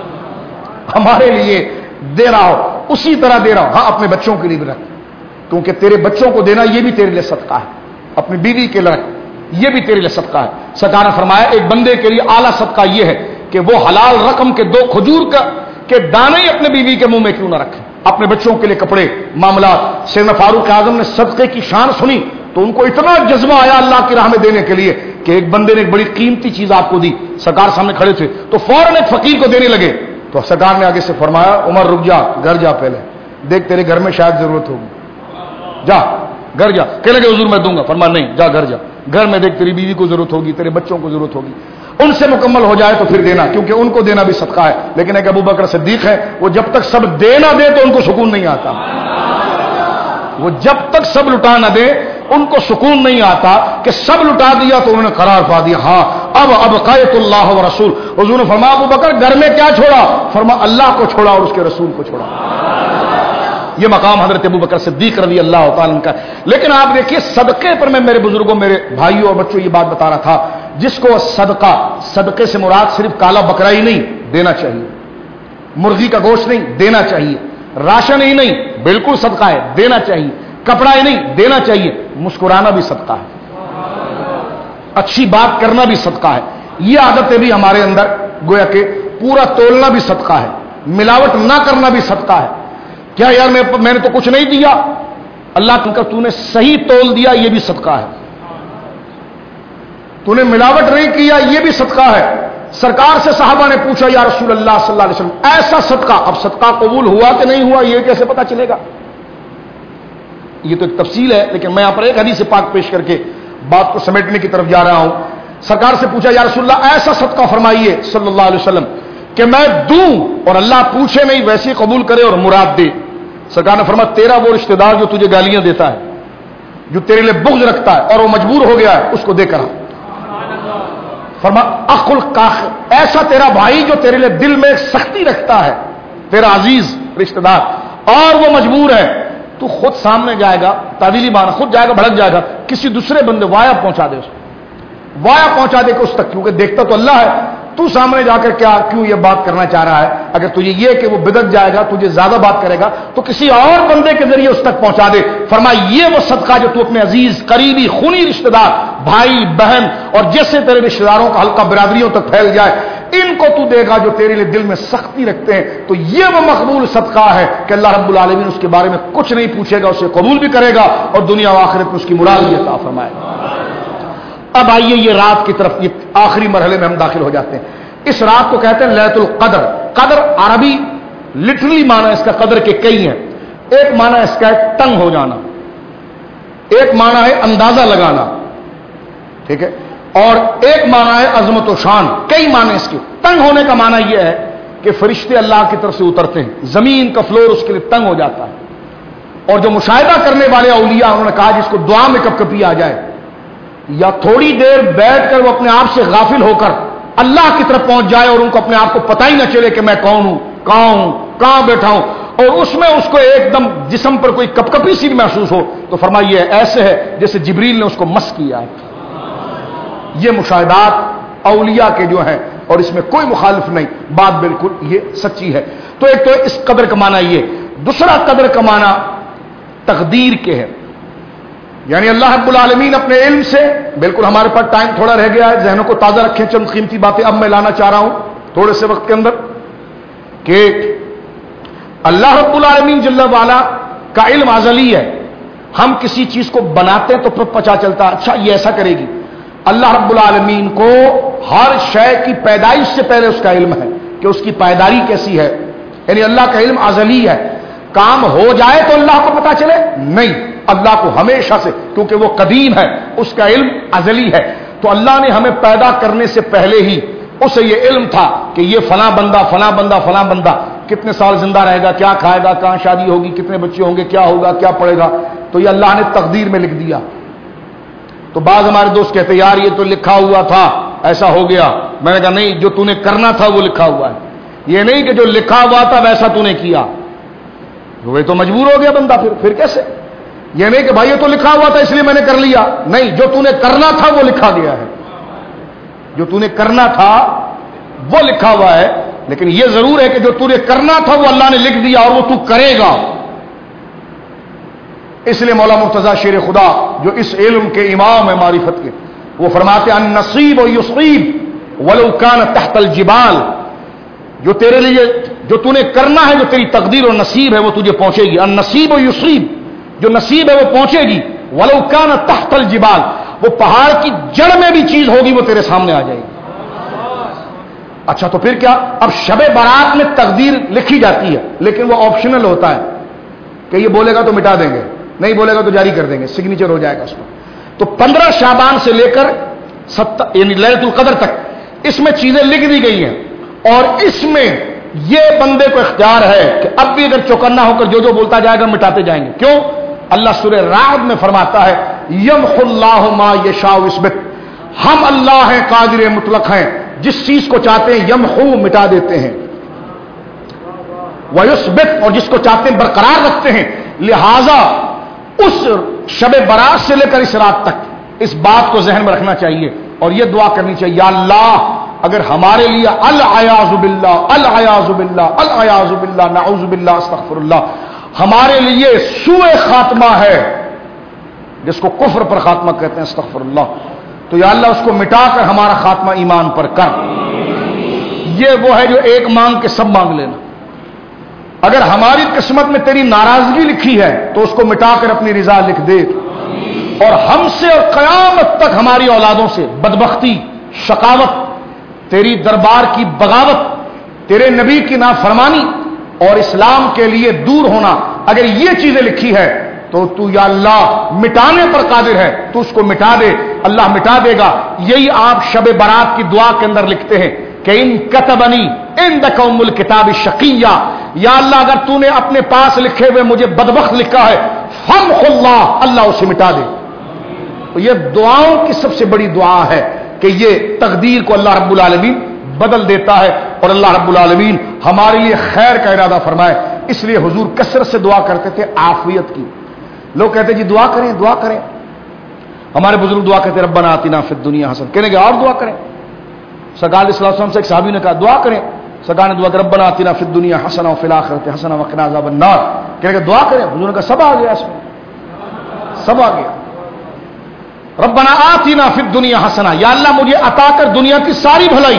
ہمارے لیے دے رہا ہو، اسی طرح دے رہا ہو. ہاں اپنے بچوں کے لیے بھی رکھ، کیونکہ تیرے بچوں کو دینا یہ بھی تیرے لیے صدقہ ہے. اپنی بیوی کے لیے رکھ، یہ بھی تیرے لیے صدقہ ہے. سرکار نے فرمایا ایک بندے کے لیے اعلیٰ صدقہ یہ ہے کہ وہ حلال رقم کے دو کھجور کا کے دانے ہی اپنے بیوی کے منہ میں کیوں نہ رکھے. اپنے بچوں کے لیے کپڑے، معاملات. سیدنا فاروق اعظم نے صدقے کی شان سنی تو ان کو اتنا جذبہ آیا اللہ کی راہ میں دینے کے لیے کہ ایک بندے نے ایک بڑی قیمتی چیز آپ کو دی، سرکار سامنے کھڑے تھے تو فوراً ایک فقیر کو دینے لگے، تو سرکار نے آگے سے فرمایا عمر رک جا، گھر جا، پہلے دیکھ تیرے گھر میں شاید ضرورت ہوگی، جا گھر جا. کہنے لگے حضور میں دوں گا، فرمایا نہیں، جا گھر جا، گھر میں دیکھ تیری بیوی کو ضرورت ہوگی، تیرے بچوں کو ضرورت ہوگی، ان سے مکمل ہو جائے تو پھر دینا، کیونکہ ان کو دینا بھی صدقہ ہے. لیکن ایک ابو بکر صدیق ہے، وہ جب تک سب دے نہ دے تو ان کو سکون نہیں آتا، وہ جب تک سب لٹا نہ دے ان کو سکون نہیں آتا کہ سب لٹا دیا تو انہوں نے قرار پا دیا ہاں اب اب قیت اللہ و رسول. حضور نے فرمایا ابو بکر گھر میں کیا چھوڑا؟ فرمایا اللہ کو چھوڑا اور اس کے رسول کو چھوڑا. یہ مقام حضرت ابو بکر صدیق رضی اللہ تعالیٰ کا. لیکن آپ دیکھیے صدقے پر میں میرے بزرگوں، میرے بھائیوں اور بچوں یہ بات بتا رہا تھا، جس کو صدقہ، صدقے سے مراد صرف کالا بکرا ہی نہیں دینا چاہیے، مرغی کا گوشت نہیں دینا چاہیے، راشن ہی نہیں بالکل صدقہ ہے دینا چاہیے، کپڑا ہی نہیں دینا چاہیے، مسکرانا بھی صدقہ ہے، اچھی بات کرنا بھی صدقہ ہے. یہ عادتیں بھی ہمارے اندر گویا کہ پورا تولنا بھی صدقہ ہے، ملاوٹ نہ کرنا بھی صدقہ ہے. کیا یار میں میں نے تو کچھ نہیں دیا، اللہ کا تو نے صحیح تول دیا یہ بھی صدقہ ہے، تو نے ملاوٹ نہیں کیا یہ بھی صدقہ ہے. سرکار سے صحابہ نے پوچھا یا رسول اللہ صلی اللہ علیہ وسلم ایسا صدقہ، اب صدقہ قبول ہوا کہ نہیں ہوا یہ کیسے پتا چلے گا؟ یہ تو ایک تفصیل ہے، لیکن میں یہاں پر ایک حدیث پاک پیش کر کے بات کو سمیٹنے کی طرف جا رہا ہوں سرکار سے پوچھا یا رسول اللہ ایسا صدقہ فرمائیے صلی اللہ علیہ وسلم کہ میں دوں اور اللہ پوچھے نہیں ویسے قبول کرے اور مراد دے. سرکار نے فرمایا تیرا وہ رشتہ دار جو تجھے گالیاں دیتا ہے, جو تیرے لیے بغض رکھتا ہے اور وہ مجبور ہو گیا ہے, اس کو دے کر. فرما اخ القاخ, ایسا تیرا بھائی جو تیرے لیے دل میں سختی رکھتا ہے, تیرا عزیز رشتہ دار اور وہ مجبور ہے, تو خود سامنے جائے گا, تعویلی معنی خود جائے گا, بھڑک جائے گا, کسی دوسرے بندے وایا پہنچا دے اس کو, وایا پہنچا دے کہ اس تک, کیونکہ دیکھتا تو اللہ ہے, تو سامنے جا کر کیا کیوں یہ بات کرنا چاہ رہا ہے. اگر تجھے یہ کہ وہ بدک جائے گا, تجھے زیادہ بات کرے گا, تو کسی اور بندے کے ذریعے اس تک پہنچا دے. فرمایا یہ وہ صدقہ جو تو اپنے عزیز قریبی خونی رشتہ دار بھائی بہن اور جیسے تیرے رشتہ داروں کا حلقہ برادریوں تک پھیل جائے, ان کو تو دے گا جو تیرے لیے دل میں سختی رکھتے ہیں. تو یہ وہ مقبول صدقہ ہے کہ اللہ رب العالمین اس کے بارے میں کچھ نہیں پوچھے گا, اسے قبول بھی کرے گا اور دنیا و آخرت میں اس کی مراد بھی عطا فرمائے گا. اب آئیے یہ رات کی طرف, یہ آخری مرحلے میں ہم داخل ہو جاتے ہیں. اس رات کو کہتے ہیں لیلۃ القدر. قدر عربی لٹرلی معنی اس کا قدر کے کئی ہیں. ایک معنی اس کا ہے تنگ ہو جانا, ایک معنی ہے اندازہ لگانا, ٹھیک ہے, اور ایک معنی ہے عظمت و شان. کئی معنی اس کے. تنگ ہونے کا معنی یہ ہے کہ فرشتے اللہ کی طرف سے اترتے ہیں, زمین کا فلور اس کے لیے تنگ ہو جاتا ہے, اور جو مشاہدہ کرنے والے اولیاء انہوں نے کہا جس کو دعا میں کپ کپی آ جائے یا تھوڑی دیر بیٹھ کر وہ اپنے آپ سے غافل ہو کر اللہ کی طرف پہنچ جائے اور ان کو اپنے آپ کو پتہ ہی نہ چلے کہ میں کون ہوں, کہاں ہوں, کہاں بیٹھا ہوں, اور اس میں اس کو ایک دم جسم پر کوئی کپ کپی سی محسوس ہو, تو فرمائیے ایسے ہے جیسے جبریل نے اس کو مس کیا ہے. یہ مشاہدات اولیاء کے جو ہیں, اور اس میں کوئی مخالف نہیں, بات بالکل یہ سچی ہے. تو ایک تو اس قدر کا معنی یہ. دوسرا قدر کا معنی تقدیر کے ہے, یعنی اللہ رب العالمین اپنے علم سے, بالکل ہمارے پاس ٹائم تھوڑا رہ گیا ہے, ذہنوں کو تازہ رکھیں, چند قیمتی باتیں اب میں لانا چاہ رہا ہوں تھوڑے سے وقت کے اندر, کہ اللہ رب العالمین جل وعلا کا علم ازلی ہے. ہم کسی چیز کو بناتے ہیں تو پھر پتا چلتا اچھا یہ ایسا کرے گی. اللہ رب العالمین کو ہر شے کی پیدائش سے پہلے اس کا علم ہے کہ اس کی پائیداری کیسی ہے, یعنی اللہ کا علم ازلی ہے. کام ہو جائے تو اللہ کو پتا چلے نہیں, اللہ کو ہمیشہ سے, کیونکہ وہ قدیم ہے, اس کا علم ازلی ہے. تو اللہ نے ہمیں پیدا کرنے سے پہلے ہی اسے یہ علم تھا کہ یہ فلاں بندہ فلاں بندہ فلاں بندہ کتنے سال زندہ رہے گا, کیا کھائے گا, کہاں شادی ہوگی, کتنے بچے ہوں گے, کیا ہوگا, کیا پڑے گا. تو یہ اللہ نے تقدیر میں لکھ دیا. تو بعض ہمارے دوست کہتے یار یہ تو لکھا ہوا تھا ایسا ہو گیا. میں نے کہا نہیں, جو تو نے کرنا تھا وہ لکھا ہوا ہے, یہ نہیں کہ جو لکھا ہوا تھا ویسا تو نے کیا, وہ تو مجبور ہو گیا بندہ. پھر پھر کیسے؟ یہ نہیں کہ بھائی یہ تو لکھا ہوا تھا اس لیے میں نے کر لیا, نہیں, جو تو نے کرنا تھا وہ لکھا گیا ہے, جو تو نے کرنا تھا وہ لکھا ہوا ہے. لیکن یہ ضرور ہے کہ جو تو نے کرنا تھا وہ اللہ نے لکھ دیا اور وہ تو کرے گا. اس لیے مولا مرتضی شیر خدا جو اس علم کے امام ہے معرفت کے, وہ فرماتے ہیں النصیب و یصیب ولو کان تحت الجبال. جو تیرے لیے جو تو نے کرنا ہے, جو تیری تقدیر اور نصیب ہے وہ تجھے پہنچے گی. النصیب و یصیب, جو نصیب ہے وہ پہنچے گی. ولو کان تحت الجبال, وہ پہاڑ کی جڑ میں بھی چیز ہوگی وہ تیرے سامنے آ جائے گی. اچھا تو پھر کیا؟ اب شب برات میں تقدیر لکھی جاتی ہے لیکن وہ آپشنل ہوتا ہے کہ یہ بولے گا تو مٹا دیں گے, نہیں بولے گا تو جاری کر دیں گے, سگنیچر ہو جائے گا اس پر. تو پندرہ شعبان سے لے کر ست یعنی لیلۃ القدر تک اس میں چیزیں لکھ دی گئی ہیں, اور اس میں یہ بندے کو اختیار ہے کہ اب بھی اگر چوکنا ہو کر جو جو بولتا جائے گا مٹاتے جائیں گے. کیوں؟ اللہ سورہ رعد میں فرماتا ہے یمحو اللہ ما یشاء ویثبت, ہم اللہ ہیں قادر مطلق ہیں, جس چیز کو چاہتے ہیں یمحو مٹا دیتے ہیں, ویثبت اور جس کو چاہتے ہیں برقرار رکھتے ہیں. لہذا اس شب برات سے لے کر اس رات تک اس بات کو ذہن میں رکھنا چاہیے اور یہ دعا کرنی چاہیے, یا اللہ اگر ہمارے لیے العیاذ باللہ العیاذ باللہ العیاذ باللہ نعوذ باللہ استغفر اللہ ہمارے لیے سوء خاتمہ ہے, جس کو کفر پر خاتمہ کہتے ہیں استغفر اللہ, تو یا اللہ اس کو مٹا کر ہمارا خاتمہ ایمان پر کر. یہ وہ ہے جو ایک مانگ کے سب مانگ لینا. اگر ہماری قسمت میں تیری ناراضگی لکھی ہے تو اس کو مٹا کر اپنی رضا لکھ دے, اور ہم سے اور قیامت تک ہماری اولادوں سے بدبختی, شقاوت, تیری دربار کی بغاوت, تیرے نبی کی نافرمانی اور اسلام کے لیے دور ہونا, اگر یہ چیزیں لکھی ہے تو تو یا اللہ مٹانے پر قادر ہے، تو اس کو مٹا دے، اللہ مٹا دے گا۔ یہی آپ شب برات کی دعا کے اندر لکھتے ہیں کہ ان کتبنی عندک ام الکتاب شقیہ، یا اللہ اگر تو نے اپنے پاس لکھے ہوئے مجھے بدبخت لکھا ہے فمح اللہ، اللہ اسے مٹا دے۔ تو یہ دعاؤں کی سب سے بڑی دعا ہے کہ یہ تقدیر کو اللہ رب العالمین بدل دیتا ہے، اور اللہ رب العالمین ہمارے لیے خیر کا ارادہ فرمائے۔ اس لیے حضور کثرت سے دعا کرتے تھے عافیت کی۔ لوگ کہتے جی دعا کریں دعا کریں، ہمارے بزرگ دعا کہتے ربنا آتنا فی الدنیا حسنہ، کہنے گے اور دعا کریں۔ سرکار علیہ السلام سے ایک صحابی نے کہا دعا کریں، سرکار نے دعا کہ ربنا آتنا فی الدنیا حسنہ وفی الآخرۃ حسنہ وقنا عذاب النار، کہنے گے دعا کریں، حضور نے کہا سب آ گیا، اس میں سب آ گیا۔ ربنا آتنا فی الدنیا حسنہ، یا اللہ مجھے عطا کر دنیا کی ساری بھلائی،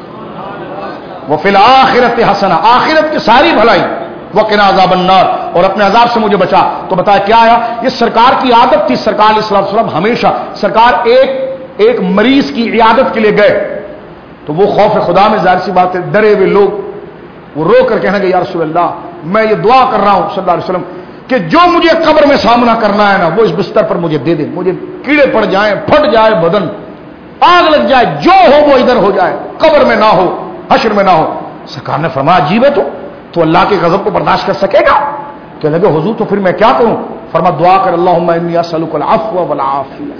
وفی الآخرۃ حسنہ، آخرت کی ساری بھلائی، وقنا عذاب النار، اور اپنے عذاب سے مجھے بچا۔ تو بتایا کیا آیا؟ یہ سرکار کی عادت تھی، سرکار علیہ السلام ہمیشہ، سرکار ایک ایک مریض کی عیادت کے لیے گئے تو وہ خوف خدا میں ظاہر سی بات ہے ڈرے ہوئے لوگ وہ رو کر کہنے گے یا رسول اللہ میں یہ دعا کر رہا ہوں صلی اللہ علیہ وسلم کہ جو مجھے قبر میں سامنا کرنا ہے نا وہ اس بستر پر مجھے دے دے، مجھے کیڑے پڑ جائیں، پھٹ جائے بدن، آگ لگ جائے، جو ہو وہ ادھر ہو جائے، قبر میں نہ ہو، حشر میں نہ ہو۔ سرکار نے فرمایا عجیب ہے تو تو اللہ کے غضب کو برداشت کر سکے گا؟ کہنے لگے حضور تو پھر میں کیا کروں؟ فرما دعا کر اللہم انی اسألک العفو والعافیہ،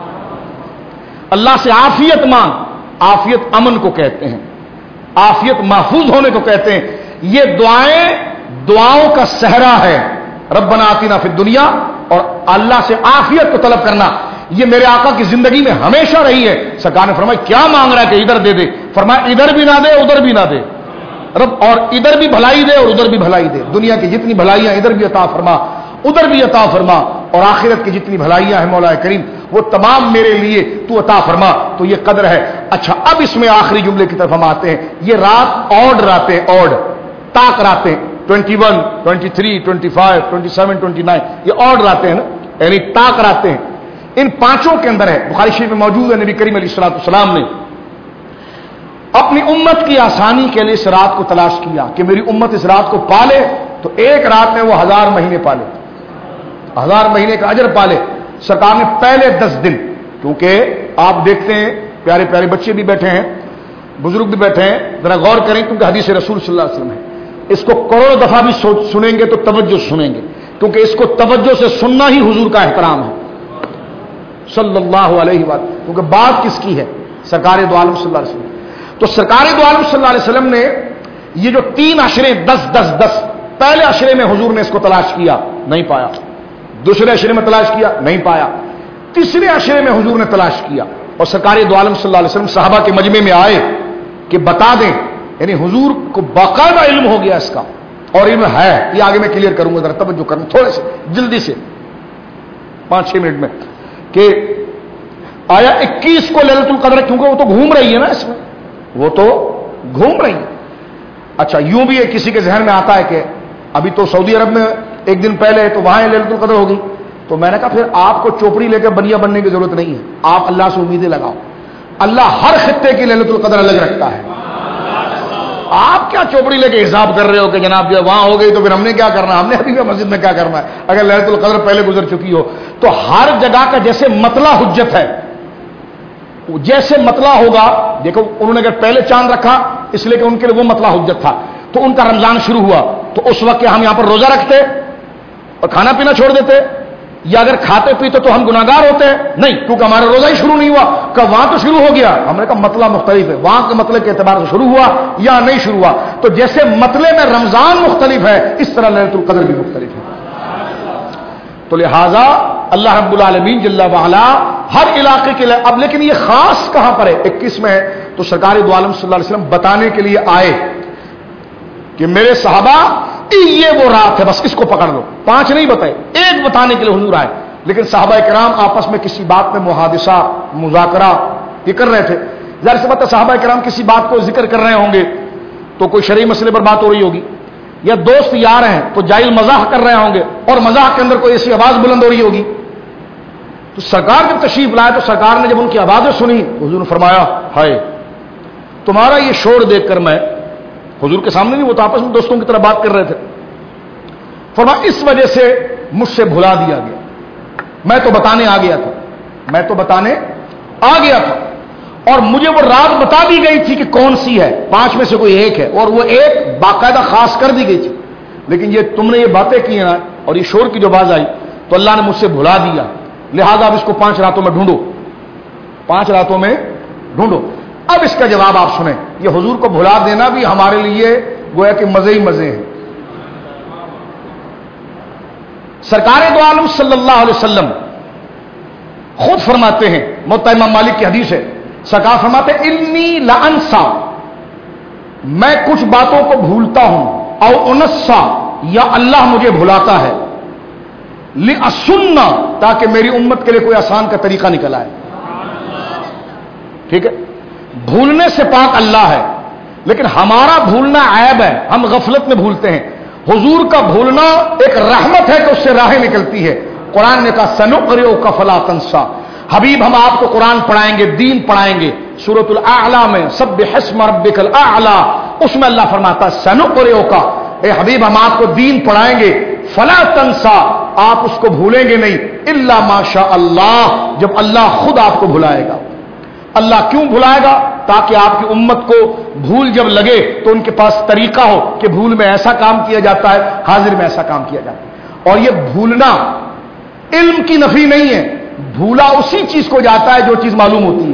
اللہ سے عافیت مانگ۔ عافیت امن کو کہتے ہیں، عافیت محفوظ ہونے کو کہتے ہیں۔ یہ دعائیں دعاؤں کا صحرا ہے، ربنا آتنا فی الدنیا، اور اللہ سے عافیت کو طلب کرنا، یہ میرے آقا کی زندگی میں ہمیشہ رہی ہے۔ سرکار نے فرمایا کیا مانگ رہا ہے کہ ادھر دے دے؟ فرمایا ادھر بھی نہ دے ادھر بھی نہ دے رب، اور ادھر بھی بھلائی دے اور ادھر بھی بھلائی دے، دنیا کی جتنی بھلائیاں ادھر بھی عطا فرما ادھر بھی عطا فرما، اور آخرت کی جتنی بھلائیاں ہیں مولا کریم وہ تمام میرے لیے تو عطا فرما۔ تو یہ قدر ہے۔ اچھا اب اس میں آخری جملے کی طرف ہم آتے ہیں۔ یہ رات اوڈ راتیں، اوڈ تاک راتیں، twenty one twenty three twenty five twenty seven twenty nine, یہ اوڈ راتیں ہیں نا، یعنی تاک راتیں۔ ان پانچوں کے اندر ہے، بخاری شریف میں موجود ہے، نبی کریم علیہ الصلوۃ والسلام نے اپنی امت کی آسانی کے لیے اس رات کو تلاش کیا کہ میری امت اس رات کو پالے تو ایک رات میں وہ ہزار مہینے پالے، ہزار مہینے کا اجر پالے۔ سرکار نے پہلے دس دن، کیونکہ آپ دیکھتے ہیں پیارے پیارے بچے بھی بیٹھے ہیں، بزرگ بھی بیٹھے ہیں، ذرا غور کریں کیونکہ حدیث رسول صلی اللہ علیہ وسلم ہے، اس کو کروڑوں دفعہ بھی سنیں گے تو توجہ سنیں گے، کیونکہ اس کو توجہ سے سننا ہی حضور کا احترام ہے صلی اللہ علیہ وسلم، کیونکہ بات کس کی ہے؟ سرکار دو عالم صلی اللہ علیہ وسلم۔ تو سرکار دو عالم صلی اللہ علیہ وسلم نے یہ جو تین عشرے دس دس دس، پہلے عشرے میں حضور نے اس کو تلاش کیا نہیں پایا، دوسرے عشرے میں تلاش کیا نہیں پایا، تیسرے عشرے میں حضور نے تلاش کیا، اور سرکار دو عالم صلی اللہ علیہ وسلم صحابہ کے مجمع میں آئے کہ بتا دیں، یعنی حضور کو باقاعدہ علم ہو گیا اس کا، اور علم ہے، یہ آگے میں کلیئر کروں گا، ذرا توجہ کرنا تھوڑے سے جلدی سے پانچ چھ منٹ میں، کہ آیا اکیس کو لیلۃ القدر، کیونکہ وہ تو گھوم رہی ہے نا اس میں، وہ تو گھوم رہی ہے۔ اچھا یوں بھی ہے کسی کے ذہن میں آتا ہے کہ ابھی تو سعودی عرب میں ایک دن پہلے تو وہاں لیلۃ القدر ہوگی، تو میں نے کہا پھر آپ کو چوپڑی لے کے بنیا بننے کی ضرورت نہیں ہے، آپ اللہ سے امیدیں لگاؤ، اللہ ہر خطے کی لیلۃ القدر الگ رکھتا ہے۔ آپ کیا چوپڑی لے کے حساب کر رہے ہو کہ جناب جب وہاں ہو گئی تو پھر ہم نے کیا کرنا، ہم نے ابھی بھی مسجد میں کیا کرنا ہے، اگر لیلۃ القدر پہلے گزر چکی ہو تو ہر جگہ کا جیسے مطلع حجت ہے، جیسے مطلع ہوگا، دیکھو انہوں نے اگر پہلے چاند رکھا اس لیے کہ ان کے لیے وہ مطلع حجت تھا، تو ان کا رمضان شروع ہوا تو اس وقت ہم یہاں پر روزہ رکھتے اور کھانا پینا چھوڑ دیتے، یا اگر کھاتے پیتے تو ہم گناہگار ہوتے؟ نہیں، کیونکہ ہمارا روزہ ہی شروع نہیں ہوا، کہ وہاں تو شروع ہو گیا، ہم نے کہا مطلع مختلف ہے، وہاں کے مطلب کے اعتبار سے شروع ہوا یا نہیں شروع ہوا، تو جیسے مطلع میں رمضان مختلف ہے اس طرح لیلۃ القدر بھی مختلف ہے۔ تو لہذا اللہ رب العالمین جل وعلا ہر علاقے کے لیے، اب لیکن یہ خاص کہاں پر ہے؟ اکیس میں ہے، تو سرکار دو عالم صلی اللہ علیہ وسلم بتانے کے لیے آئے کہ میرے صحابہ یہ وہ رات ہے، بس اس کو پکڑ لو، پانچ نہیں بتائے، ایک بتانے کے لیے حضور آئے، لیکن صحابہ کرام آپس میں کسی بات میں محادثہ مذاکرہ یہ کر رہے تھے، ظاہر سی بات ہے صحابہ کرام کسی بات کو ذکر کر رہے ہوں گے تو کوئی شرعی مسئلے پر بات ہو رہی ہوگی، یا دوست یار ہیں تو جائل مزاح کر رہے ہوں گے اور مزاح کے اندر کوئی ایسی آواز بلند ہو رہی ہوگی، تو سرکار جب تشریف لائے تو سرکار نے جب ان کی آوازیں سنی حضور نے فرمایا ہائے تمہارا یہ شور دیکھ کر میں، حضور کے سامنے نہیں، وہ تو آپس میں دوستوں کی طرح بات کر رہے تھے، فرمایا اس وجہ سے مجھ سے بھلا دیا گیا. میں تو بتانے آ گیا تھا میں تو بتانے آ گیا تھا اور مجھے وہ رات بتا دی گئی تھی کہ کون سی ہے, پانچ میں سے کوئی ایک ہے, اور وہ ایک باقاعدہ خاص کر دی گئی تھی. لیکن یہ تم نے یہ باتیں کی ہیں نا, اور یہ شور کی جو باز آئی, تو اللہ نے مجھ سے بھلا دیا, لہذا اب اس کو پانچ راتوں میں ڈھونڈو, پانچ راتوں میں ڈھونڈو. اب اس کا جواب آپ سنیں. یہ حضور کو بھلا دینا بھی ہمارے لیے گویا کہ مزے ہی مزے ہیں. سرکار دو عالم صلی اللہ علیہ وسلم خود فرماتے ہیں, موطا امام مالک کی حدیث ہے, سرکار فرماتے ہیں انی لانسا, میں کچھ باتوں کو بھولتا ہوں, او انسا, یا اللہ مجھے بھلاتا ہے, لاسنہ, تاکہ میری امت کے لیے کوئی آسان کا طریقہ نکل آئے. ٹھیک ہے, بھولنے سے پاک اللہ ہے, لیکن ہمارا بھولنا عیب ہے, ہم غفلت میں بھولتے ہیں. حضور کا بھولنا ایک رحمت ہے کہ اس سے راہیں نکلتی ہے. قرآن نے کہا سنقرئک فلا تنسى, حبیب ہم آپ کو قرآن پڑھائیں گے, دین پڑھائیں گے. سورۃ الاعلی میں سبح اسم ربک الاعلی, اس میں اللہ فرماتا ہے سنقرئک, اے حبیب ہم آپ کو دین پڑھائیں گے, فلا تنسى, آپ اس کو بھولیں گے نہیں, الا ما شاء اللہ, جب اللہ خود آپ کو بھلائے گا. اللہ کیوں بھلائے گا؟ تاکہ آپ کی امت کو بھول جب لگے تو ان کے پاس طریقہ ہو کہ بھول میں ایسا کام کیا جاتا ہے, حاضر میں ایسا کام کیا جاتا ہے. اور یہ بھولنا علم کی نفی نہیں ہے, بھولا اسی چیز کو جاتا ہے جو چیز معلوم ہوتی ہے,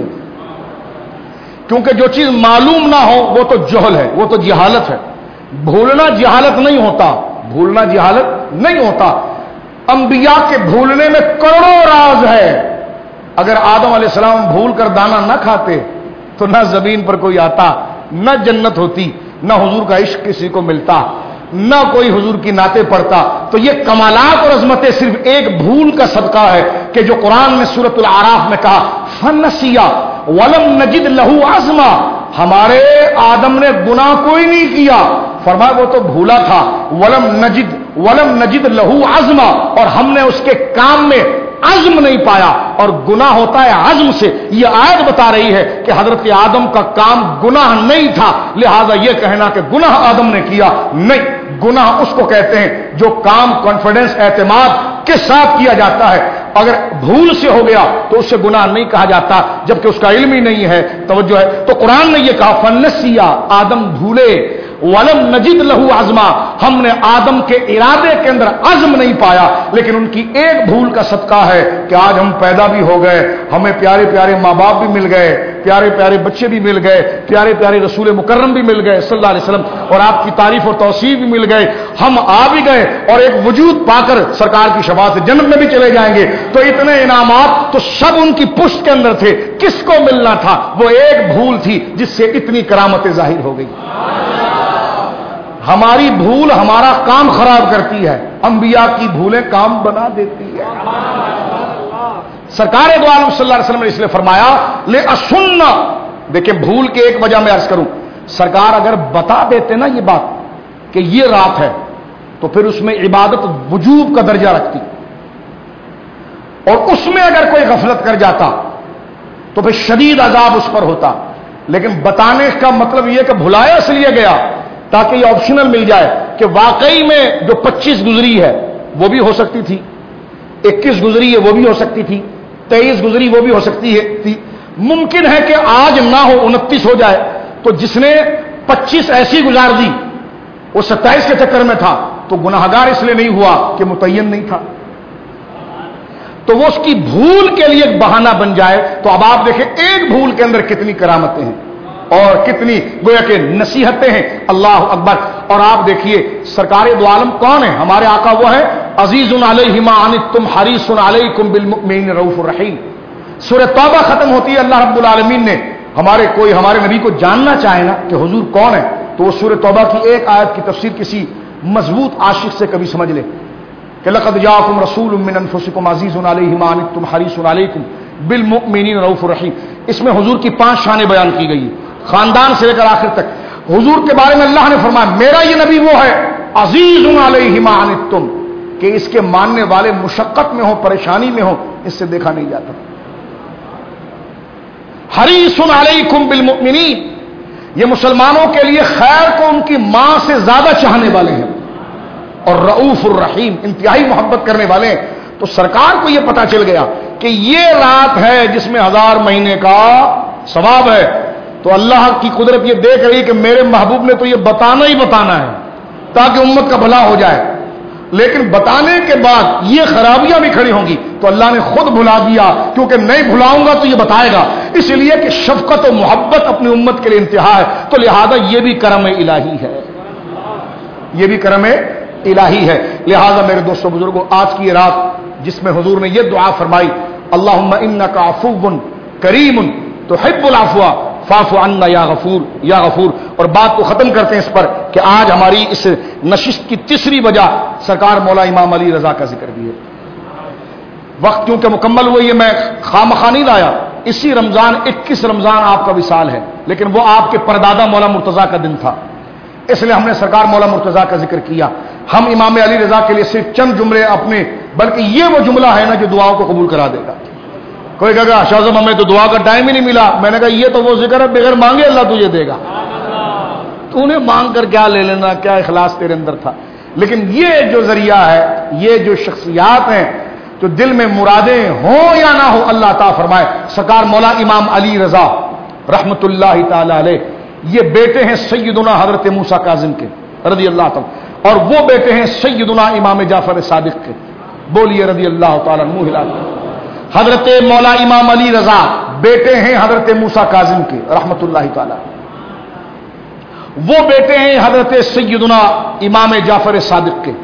کیونکہ جو چیز معلوم نہ ہو وہ تو جہل ہے, وہ تو جہالت ہے. بھولنا جہالت نہیں ہوتا, بھولنا جہالت نہیں ہوتا. انبیاء کے بھولنے میں کروڑوں راز ہے. اگر آدم علیہ السلام بھول کر دانا نہ کھاتے تو نہ زمین پر کوئی آتا, نہ جنت ہوتی, نہ حضور کا عشق کسی کو ملتا, نہ کوئی حضور کی نعتیں پڑھتا. تو یہ کمالات اور عظمتیں صرف ایک بھول کا صدقہ ہے کہ جو قرآن میں سورۃ الاعراف میں کہا فنسیا ولم نجد لہو عزما, ہمارے آدم نے گناہ کوئی نہیں کیا, فرمایا وہ تو بھولا تھا. ولم نجد ولم نجد لہو عزما, اور ہم نے اس کے کام میں عزم نہیں پایا, اور گناہ ہوتا ہے عزم سے. یہ آیت بتا رہی ہے کہ حضرت آدم کا کام گناہ نہیں تھا, لہذا یہ کہنا کہ گناہ آدم نے کیا, نہیں. گناہ اس کو کہتے ہیں جو کام کانفیڈنس, اعتماد کے ساتھ کیا جاتا ہے. اگر بھول سے ہو گیا تو اس سے گناہ نہیں کہا جاتا, جبکہ اس کا علم ہی نہیں ہے, توجہ ہے. تو قرآن نے یہ کہا فنسیا, آدم بھولے, ولم نجد لہو عزما, ہم نے آدم کے ارادے کے اندر عزم نہیں پایا. لیکن ان کی ایک بھول کا صدقہ ہے کہ آج ہم پیدا بھی ہو گئے, ہمیں پیارے پیارے ماں باپ بھی مل گئے, پیارے پیارے بچے بھی مل گئے, پیارے پیارے رسول مکرم بھی مل گئے صلی اللہ علیہ وسلم, اور آپ کی تعریف اور توصیف بھی مل گئے. ہم آ بھی گئے اور ایک وجود پا کر سرکار کی شفاعت سے جنت میں بھی چلے جائیں گے. تو اتنے انعامات تو سب ان کی پشت کے اندر تھے. کس کو ملنا تھا؟ وہ ایک بھول تھی جس سے اتنی کرامتیں ظاہر ہو گئی. ہماری بھول ہمارا کام خراب کرتی ہے, انبیاء کی بھولیں کام بنا دیتی ہے. سرکار دو عالم صلی اللہ علیہ وسلم نے اس لیے فرمایا لے اسنہ. دیکھیں بھول کے ایک وجہ میں عرض کروں, سرکار اگر بتا دیتے نا یہ بات کہ یہ رات ہے, تو پھر اس میں عبادت وجوب کا درجہ رکھتی, اور اس میں اگر کوئی غفلت کر جاتا تو پھر شدید عذاب اس پر ہوتا. لیکن بتانے کا مطلب یہ کہ بھلایا اس لیے گیا تاکہ یہ آپشنل مل جائے کہ واقعی میں جو پچیس گزری ہے وہ بھی ہو سکتی تھی, اکیس گزری ہے وہ بھی ہو سکتی تھی, تیئیس گزری وہ بھی ہو سکتی ہے تھی. ممکن ہے کہ آج نہ ہو, انتیس ہو جائے. تو جس نے پچیس ایسی گزار دی وہ ستائیس کے چکر میں تھا, تو گناہگار اس لیے نہیں ہوا کہ متعین نہیں تھا, تو وہ اس کی بھول کے لیے ایک بہانہ بن جائے. تو اب آپ دیکھیں ایک بھول کے اندر کتنی کرامتیں ہیں اور کتنی گویا کہ نصیحتیں ہیں. اللہ اکبر. اور آپ دیکھیے سرکار دو عالم کون ہے؟ ہمارے آقا وہ ہے عزیز علیہ ما عنتم حریص علیکم بالمؤمنین رؤوف الرحیم. سورہ توبہ ختم ہوتی ہے, اللہ رب العالمین نے ہمارے کوئی ہمارے نبی کو جاننا چاہے نا کہ حضور کون ہے, تو وہ سورہ توبہ کی ایک آیت کی تفسیر کسی مضبوط عاشق سے کبھی سمجھ لے کہ لقد جاءکم رسول من انفسکم عزیز علیہ ما عنتم حریص علیکم بالمؤمنین رؤوف الرحیم. اس میں حضور کی پانچ شانیں بیان کی گئی, خاندان سے لے کر آخر تک. حضور کے بارے میں اللہ نے فرمایا میرا یہ نبی وہ ہے عزیز علیہ ما عنتم, کہ اس کے ماننے والے مشقت میں ہوں, پریشانی میں ہوں, اس سے دیکھا نہیں جاتا. حریص علیکم بالمؤمنین, یہ مسلمانوں کے لیے خیر کو ان کی ماں سے زیادہ چاہنے والے ہیں. اور رؤوف الرحیم انتہائی محبت کرنے والے ہیں. تو سرکار کو یہ پتا چل گیا کہ یہ رات ہے جس میں ہزار مہینے کا ثواب ہے. تو اللہ کی قدرت یہ دیکھ رہی کہ میرے محبوب نے تو یہ بتانا ہی بتانا ہے تاکہ امت کا بھلا ہو جائے، لیکن بتانے کے بعد یہ خرابیاں بھی کھڑی ہوں گی تو اللہ نے خود بھلا دیا، کیونکہ نہیں بھلاؤں گا تو یہ بتائے گا. اس لیے کہ شفقت و محبت اپنی امت کے لیے انتہا ہے، تو لہذا یہ بھی کرم الہی ہے، یہ بھی کرم الہی ہے. لہذا میرے دوستوں بزرگوں، آج کی یہ رات جس میں حضور نے یہ دعا فرمائی، اللہم انک عفو کریم تحب العفو فاعف عنا یا غفور یا غفور. اور بات کو ختم کرتے ہیں اس پر کہ آج ہماری اس نشست کی تیسری وجہ سرکار مولا امام علی رضا کا ذکر بھی ہے. وقت کیونکہ مکمل ہوئی ہے، میں خامخواہ نہیں لایا. اسی رمضان اکیس رمضان آپ کا وصال ہے، لیکن وہ آپ کے پردادا مولا مرتضیٰ کا دن تھا، اس لیے ہم نے سرکار مولا مرتضیٰ کا ذکر کیا. ہم امام علی رضا کے لیے صرف چند جملے اپنے، بلکہ یہ وہ جملہ ہے نا جو دعاؤں کو قبول کرا دے گا. کوئی کہے گا شاہ صاحب ہمیں تو دعا کا ٹائم ہی نہیں ملا. میں نے کہا یہ تو وہ ذکر ہے بغیر مانگے اللہ تجھے دے گا. تو نے مانگ کر کیا لے لینا، کیا اخلاص تیرے اندر تھا. لیکن یہ جو ذریعہ ہے، یہ جو شخصیات ہیں جو دل میں مرادیں ہوں یا نہ ہو، اللہ تعالیٰ فرمائے سرکار مولا امام علی رضا رحمت اللہ تعالی علیہ، یہ بیٹے ہیں سیدنا حضرت موسیٰ کاظم کے رضی اللہ تعالیٰ، اور وہ بیٹے ہیں سیدنا امام جعفر صادق کے. بولیے رضی اللہ تعالیٰ منہ ہلا. حضرت مولا امام علی رضا بیٹے ہیں حضرت موسیٰ کاظم کے رحمت اللہ تعالی، وہ بیٹے ہیں حضرت سیدنا امام جعفر صادق کے.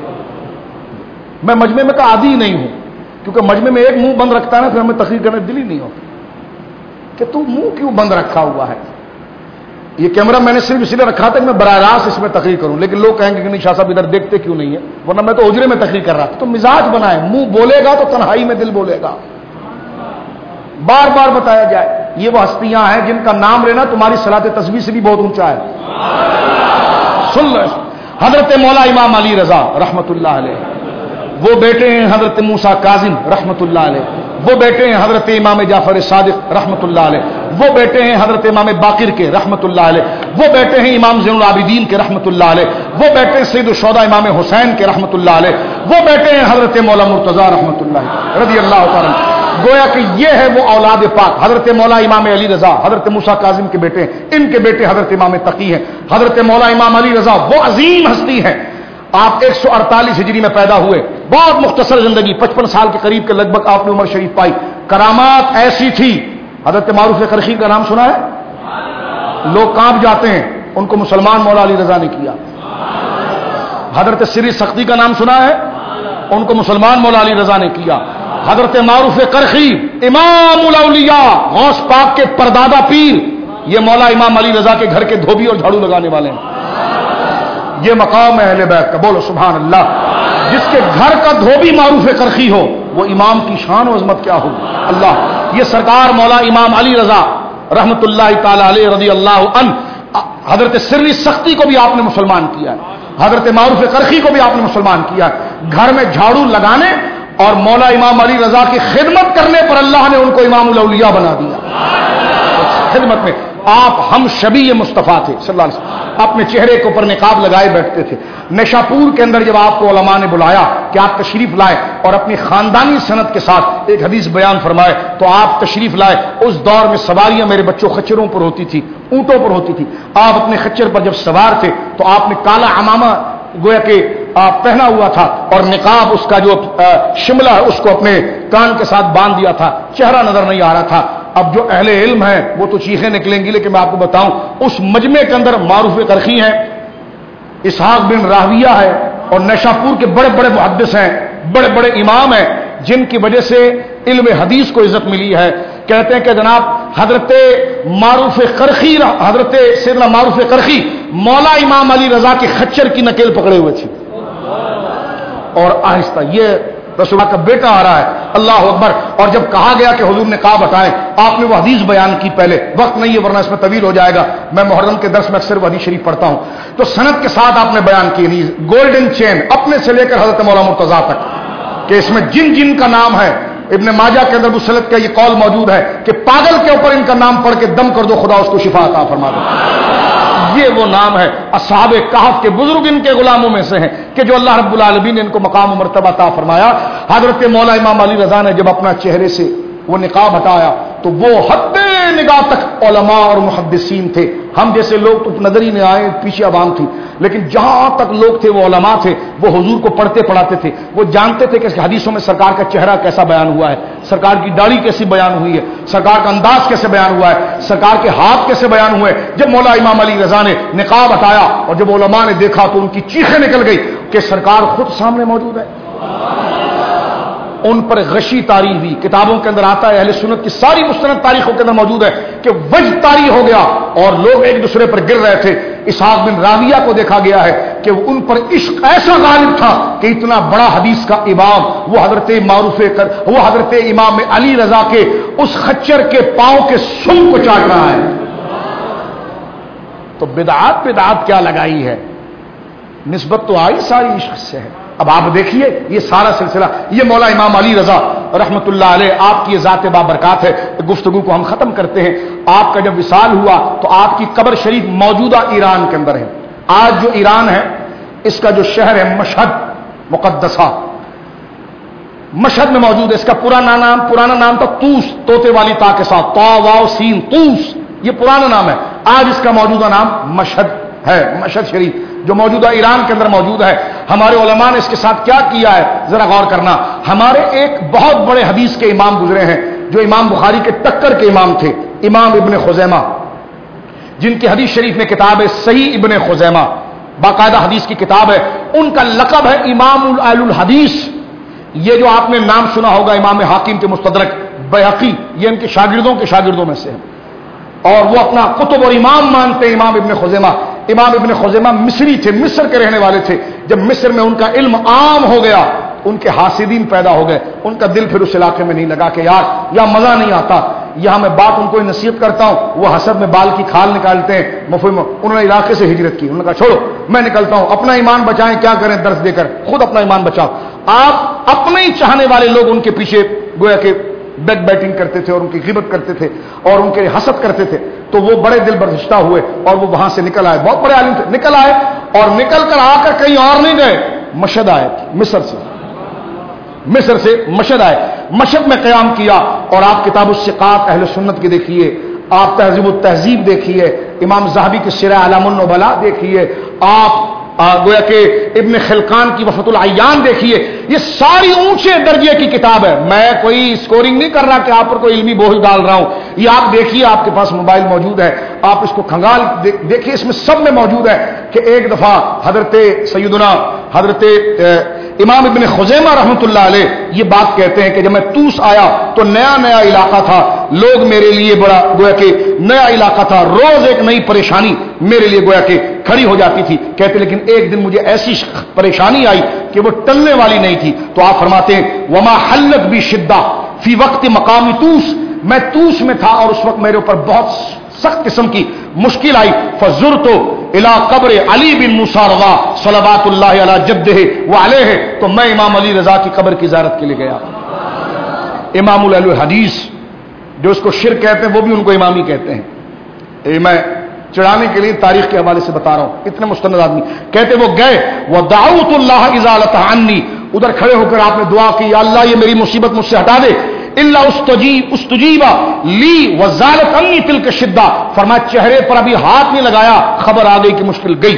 میں مجمع میں کا عادی نہیں ہوں، کیونکہ مجمع میں ایک منہ بند رکھتا ہے نا، پھر ہمیں تقریر کرنے دل ہی نہیں ہوتا کہ تو منہ کیوں بند رکھا ہوا ہے. یہ کیمرہ میں نے صرف اس لیے رکھا تھا کہ میں براہ راست اس میں تقریر کروں، لیکن لوگ کہیں گے کہ نہیں شاہ صاحب ادھر دیکھتے کیوں نہیں ہے، ورنہ میں تو اجرے میں تقریر کر رہا تھا. تو مزاج بنائے، منہ بولے گا تو تنہائی میں دل بولے گا. بار بار بتایا جائے یہ وہ ہستیاں ہیں جن کا نام لینا تمہاری صلاۃ تسبیح سے بھی بہت اونچا ہے. سن لو، حضرت مولا امام علی رضا رحمت اللہ علیہ، وہ بیٹے ہیں حضرت موسیٰ کاظم رحمت اللہ علیہ، وہ بیٹے ہیں حضرت امام جعفر صادق رحمت اللہ علیہ، وہ بیٹے ہیں حضرت امام باقر کے رحمت اللہ علیہ، وہ بیٹے ہیں امام زین العابدین کے رحمت اللہ علیہ، وہ بیٹے ہیں سید الشہداء امام حسین کے رحمت اللہ علیہ، وہ بیٹے ہیں حضرت مولا مرتضیٰ رحمت اللہ رضی اللہ تعالیٰ. گویا کہ یہ ہے وہ اولاد پاک. حضرت مولا امام علی رضا حضرت موسیٰ کاظم کے بیٹے ہیں، ان کے بیٹے حضرت امام تقی ہیں. حضرت مولا امام علی رضا وہ عظیم ہستی ہیں. آپ ایک سو اڑتالیس ہجری میں پیدا ہوئے، بہت مختصر زندگی، پچپن سال کے قریب کے لگ بھگ آپ نے عمر شریف پائی. کرامات ایسی تھی. حضرت معروف کرخی کا نام سنا ہے؟ لوگ کانپ جاتے ہیں، ان کو مسلمان مولا علی رضا نے کیا. حضرت سری سختی کا نام سنا ہے؟ ان کو مسلمان مولا علی رضا نے کیا. حضرت معروف کرخی امام الاولیاء غوث پاک کے پردادا پیر، یہ مولا امام علی رضا کے گھر کے دھوبی اور جھاڑو لگانے والے ہیں. یہ مقام ہے اہل بیت کا. بولو سبحان اللہ. جس کے گھر کا دھوبی معروف کرخی ہو وہ امام کی شان و عظمت کیا ہو. اللہ، یہ سرکار مولا امام علی رضا رحمت اللہ تعالی علیہ رضی اللہ عنہ، حضرت سری سختی کو بھی آپ نے مسلمان کیا ہے، حضرت معروف کرخی کو بھی آپ نے مسلمان کیا ہے. گھر میں جھاڑو لگانے اور مولا امام علی رضا کی خدمت کرنے پر اللہ نے ان کو امام الاولیاء بنا دیا. خدمت میں آپ ہم شبیہ مصطفیٰ تھے صلی اللہ علیہ وسلم. اپنے چہرے کے اوپر نقاب لگائے بیٹھتے تھے. نشاپور کے اندر جب آپ کو علماء نے بلایا کہ آپ تشریف لائے اور اپنی خاندانی سند کے ساتھ ایک حدیث بیان فرمائے، تو آپ تشریف لائے. اس دور میں سواریاں میرے بچوں خچروں پر ہوتی تھی، اونٹوں پر ہوتی تھی. آپ اپنے خچر پر جب سوار تھے تو آپ نے کالا عمامہ گویا کہ آپ پہنا ہوا تھا اور نقاب اس کا جو شملہ ہے اس کو اپنے کان کے ساتھ باندھ دیا تھا، چہرہ نظر نہیں آ رہا تھا. اب جو اہل علم ہیں وہ تو چیخیں نکلیں گی، لیکن میں آپ کو بتاؤں اس مجمع کے اندر معروف کرخی ہیں، اسحاق بن راہویہ ہے، اور نیشاپور کے بڑے بڑے محدث ہیں، بڑے بڑے امام ہیں، جن کی وجہ سے علم حدیث کو عزت ملی ہے. کہتے ہیں کہ جناب حضرت معروف کرخی حضرت سیدنا معروف کرخی مولا امام علی رضا کے خچر کی نکیل پکڑے ہوئے تھے، اور آہستہ یہ رسول اللہ کا بیٹا آ رہا ہے. اللہ اکبر. اور جب کہا گیا کہ حضور نے نقاب ہٹائیں، آپ نے وہ حدیث بیان کی. پہلے وقت نہیں ہے ورنہ اس میں طویل ہو جائے گا، میں محرم کے درس میں اکثر وہ حدیث شریف پڑھتا ہوں. تو سند کے ساتھ آپ نے بیان کی گولڈن چین اپنے سے لے کر حضرت مولا مرتضیٰ تک، کہ اس میں جن جن کا نام ہے، ابن ماجہ کے اندر مسلط کا یہ قول موجود ہے کہ پاگل کے اوپر ان کا نام پڑھ کے دم کر دو، خدا اس کو شفا عطا فرما دے. یہ وہ نام ہے. اصحاب کہف کے بزرگ ان کے غلاموں میں سے ہیں کہ جو اللہ رب العالمین نے ان کو مقام و مرتبہ عطا فرمایا. حضرت مولا امام علی رضا نے جب اپنا چہرے سے وہ نقاب ہٹایا تو وہ حد نگاہ تک علماء اور محدثین تھے. ہم جیسے لوگ تو نظر ہی نہیں آئے, پیچھے عوام تھی, لیکن جہاں تک لوگ تھے وہ علماء تھے. وہ حضور کو پڑھتے پڑھاتے تھے, وہ جانتے تھے کہ حدیثوں میں سرکار کا چہرہ کیسا بیان ہوا ہے, سرکار کی داڑھی کیسی بیان ہوئی ہے, سرکار کا انداز کیسے بیان ہوا ہے, سرکار کے ہاتھ کیسے بیان ہوئے. جب مولا امام علی رضا نے نقاب ہٹایا اور جب علماء نے دیکھا تو ان کی چیخیں نکل گئی کہ سرکار خود سامنے موجود ہے. ان پر غشی طاری ہوئی. کتابوں کے اندر آتا ہے, اہل سنت کی ساری مستند تاریخوں کے اندر موجود ہے کہ وجد طاری ہو گیا اور لوگ ایک دوسرے پر گر رہے تھے. اسحاق بن راویہ کو دیکھا گیا ہے کہ ان پر عشق ایسا غالب تھا کہ اتنا بڑا حدیث کا امام وہ حضرت معروف کر وہ حضرت امام علی رضا کے اس خچر کے پاؤں کے سن کو چاٹ رہا ہے. تو بدعات بدعات کیا لگائی ہے, نسبت تو آئی ساری عشق سے ہے. اب آپ دیکھیے یہ سارا سلسلہ, یہ مولا امام علی رضا رحمت اللہ علیہ آپ کی ذات بابرکات ہے. گفتگو کو ہم ختم کرتے ہیں. آپ کا جب وصال ہوا تو آپ کی قبر شریف موجودہ ایران کے اندر ہے. آج جو ایران ہے اس کا جو شہر ہے مشہد مقدسہ, مشہد میں موجود ہے. اس کا پرانا نام پرانا نام تھا توس, طوطے والی تا کے ساتھ, تا واو سین, توس, یہ پرانا نام ہے. آج اس کا موجودہ نام مشہد ہے, مشہد شریف جو موجودہ ایران کے اندر موجود ہے. ہمارے علماء نے اس کے ساتھ کیا کیا ہے ذرا غور کرنا. ہمارے ایک بہت بڑے حدیث کے امام گزرے ہیں جو امام بخاری کے ٹکر کے امام تھے, امام ابن خزیمہ, جن کی حدیث شریف میں کتاب ہے صحیح ابن خزیمہ, باقاعدہ حدیث کی کتاب ہے. ان کا لقب ہے امام اہل الحدیث. یہ جو آپ نے نام سنا ہوگا امام حاکم کے مستدرک, بیہقی, یہ ان کے شاگردوں کے شاگردوں میں سے ہیں اور وہ اپنا قطب اور امام مانتے ہیں امام ابن خزیمہ. امام ابن خزیمہ مصری تھے, مصر کے رہنے والے تھے. جب مصر میں ان کا علم عام ہو گیا ان کے حاسدین پیدا ہو گئے. ان کا دل پھر اس علاقے میں نہیں لگا کہ یار یہاں مزہ نہیں آتا, یہاں میں بات ان کو نصیحت کرتا ہوں, وہ حسد میں بال کی کھال نکالتے ہیں. مفہوم, انہوں نے علاقے سے ہجرت کی. انہوں نے کہا چھوڑو میں نکلتا ہوں, اپنا ایمان بچائیں, کیا کریں درس دے کر, خود اپنا ایمان بچاؤ. آپ اپنے ہی چاہنے والے لوگ ان کے پیچھے گویا کہ بیک بیٹنگ کرتے تھے اور ان کی غیبت کرتے تھے اور ان کے حسد کرتے تھے. تو وہ بڑے دل برداشتہ ہوئے اور وہ وہاں سے نکل آئے. بہت بڑے عالم تھے, نکل آئے اور نکل کر آ کر کہیں اور نہیں گئے, مشہد آئے, مصر سے مصر سے مشہد آئے, مشہد میں قیام کیا. اور آپ کتاب الثقات اہل سنت کی دیکھیے, آپ تہذیب التہذیب دیکھیے, امام ذہبی کی سیرہ اعلام النبلاء دیکھیے, آپ گویا کہ ابن خلقان کی وفات العیان دیکھیے. یہ ساری اونچے درجے کی کتاب ہے. میں کوئی اسکورنگ نہیں کر رہا کہ آپ پر کوئی علمی بوجھ ڈال رہا ہوں. یہ آپ دیکھیے, آپ کے پاس موبائل موجود ہے, آپ اس کو کھنگال دیکھیے, اس میں سب میں موجود ہے کہ ایک دفعہ حضرت سیدنا حضرت امام ابن خزیمہ رحمۃ اللہ علیہ یہ بات کہتے ہیں کہ جب میں توس آیا تو نیا نیا علاقہ تھا, لوگ میرے لیے بڑا گویا کہ نیا علاقہ تھا, روز ایک نئی پریشانی میرے لیے گویا کہ کھڑی ہو جاتی تھی. کہتے لیکن ایک دن مجھے ایسی پریشانی آئی کہ وہ ٹلنے والی نہیں تھی. تو آپ فرماتے ہیں وما حلت بی شدہ فی وقت مقام توس, میں توس میں تھا اور اس وقت میرے اوپر بہت سخت قسم کی مشکل آئی. فزرت الى قبر علی بن موسیٰ رضا صلوات اللہ علی جدہ وعلیہ, تو میں امام علی رضا کی قبر کی زیارت کے لیے گیا. امام اہل الحدیث جو اس کو شرک کہتے ہیں وہ بھی ان کو امامی کہتے ہیں. اے میں چڑھانے کے لیے تاریخ کے حوالے سے بتا رہا ہوں, اتنے مستند آدمی. کہتے وہ گئے ودعوت اللہ ازالۃ عنی, ادھر کھڑے ہو کر آپ نے دعا کی یا اللہ یہ میری مصیبت مجھ سے ہٹا دے. الا استجیب استجیبا لی وزالت عنی تلک شدہ, فرمایا چہرے پر ابھی ہاتھ نہیں لگایا خبر آ گئی کہ مشکل گئی.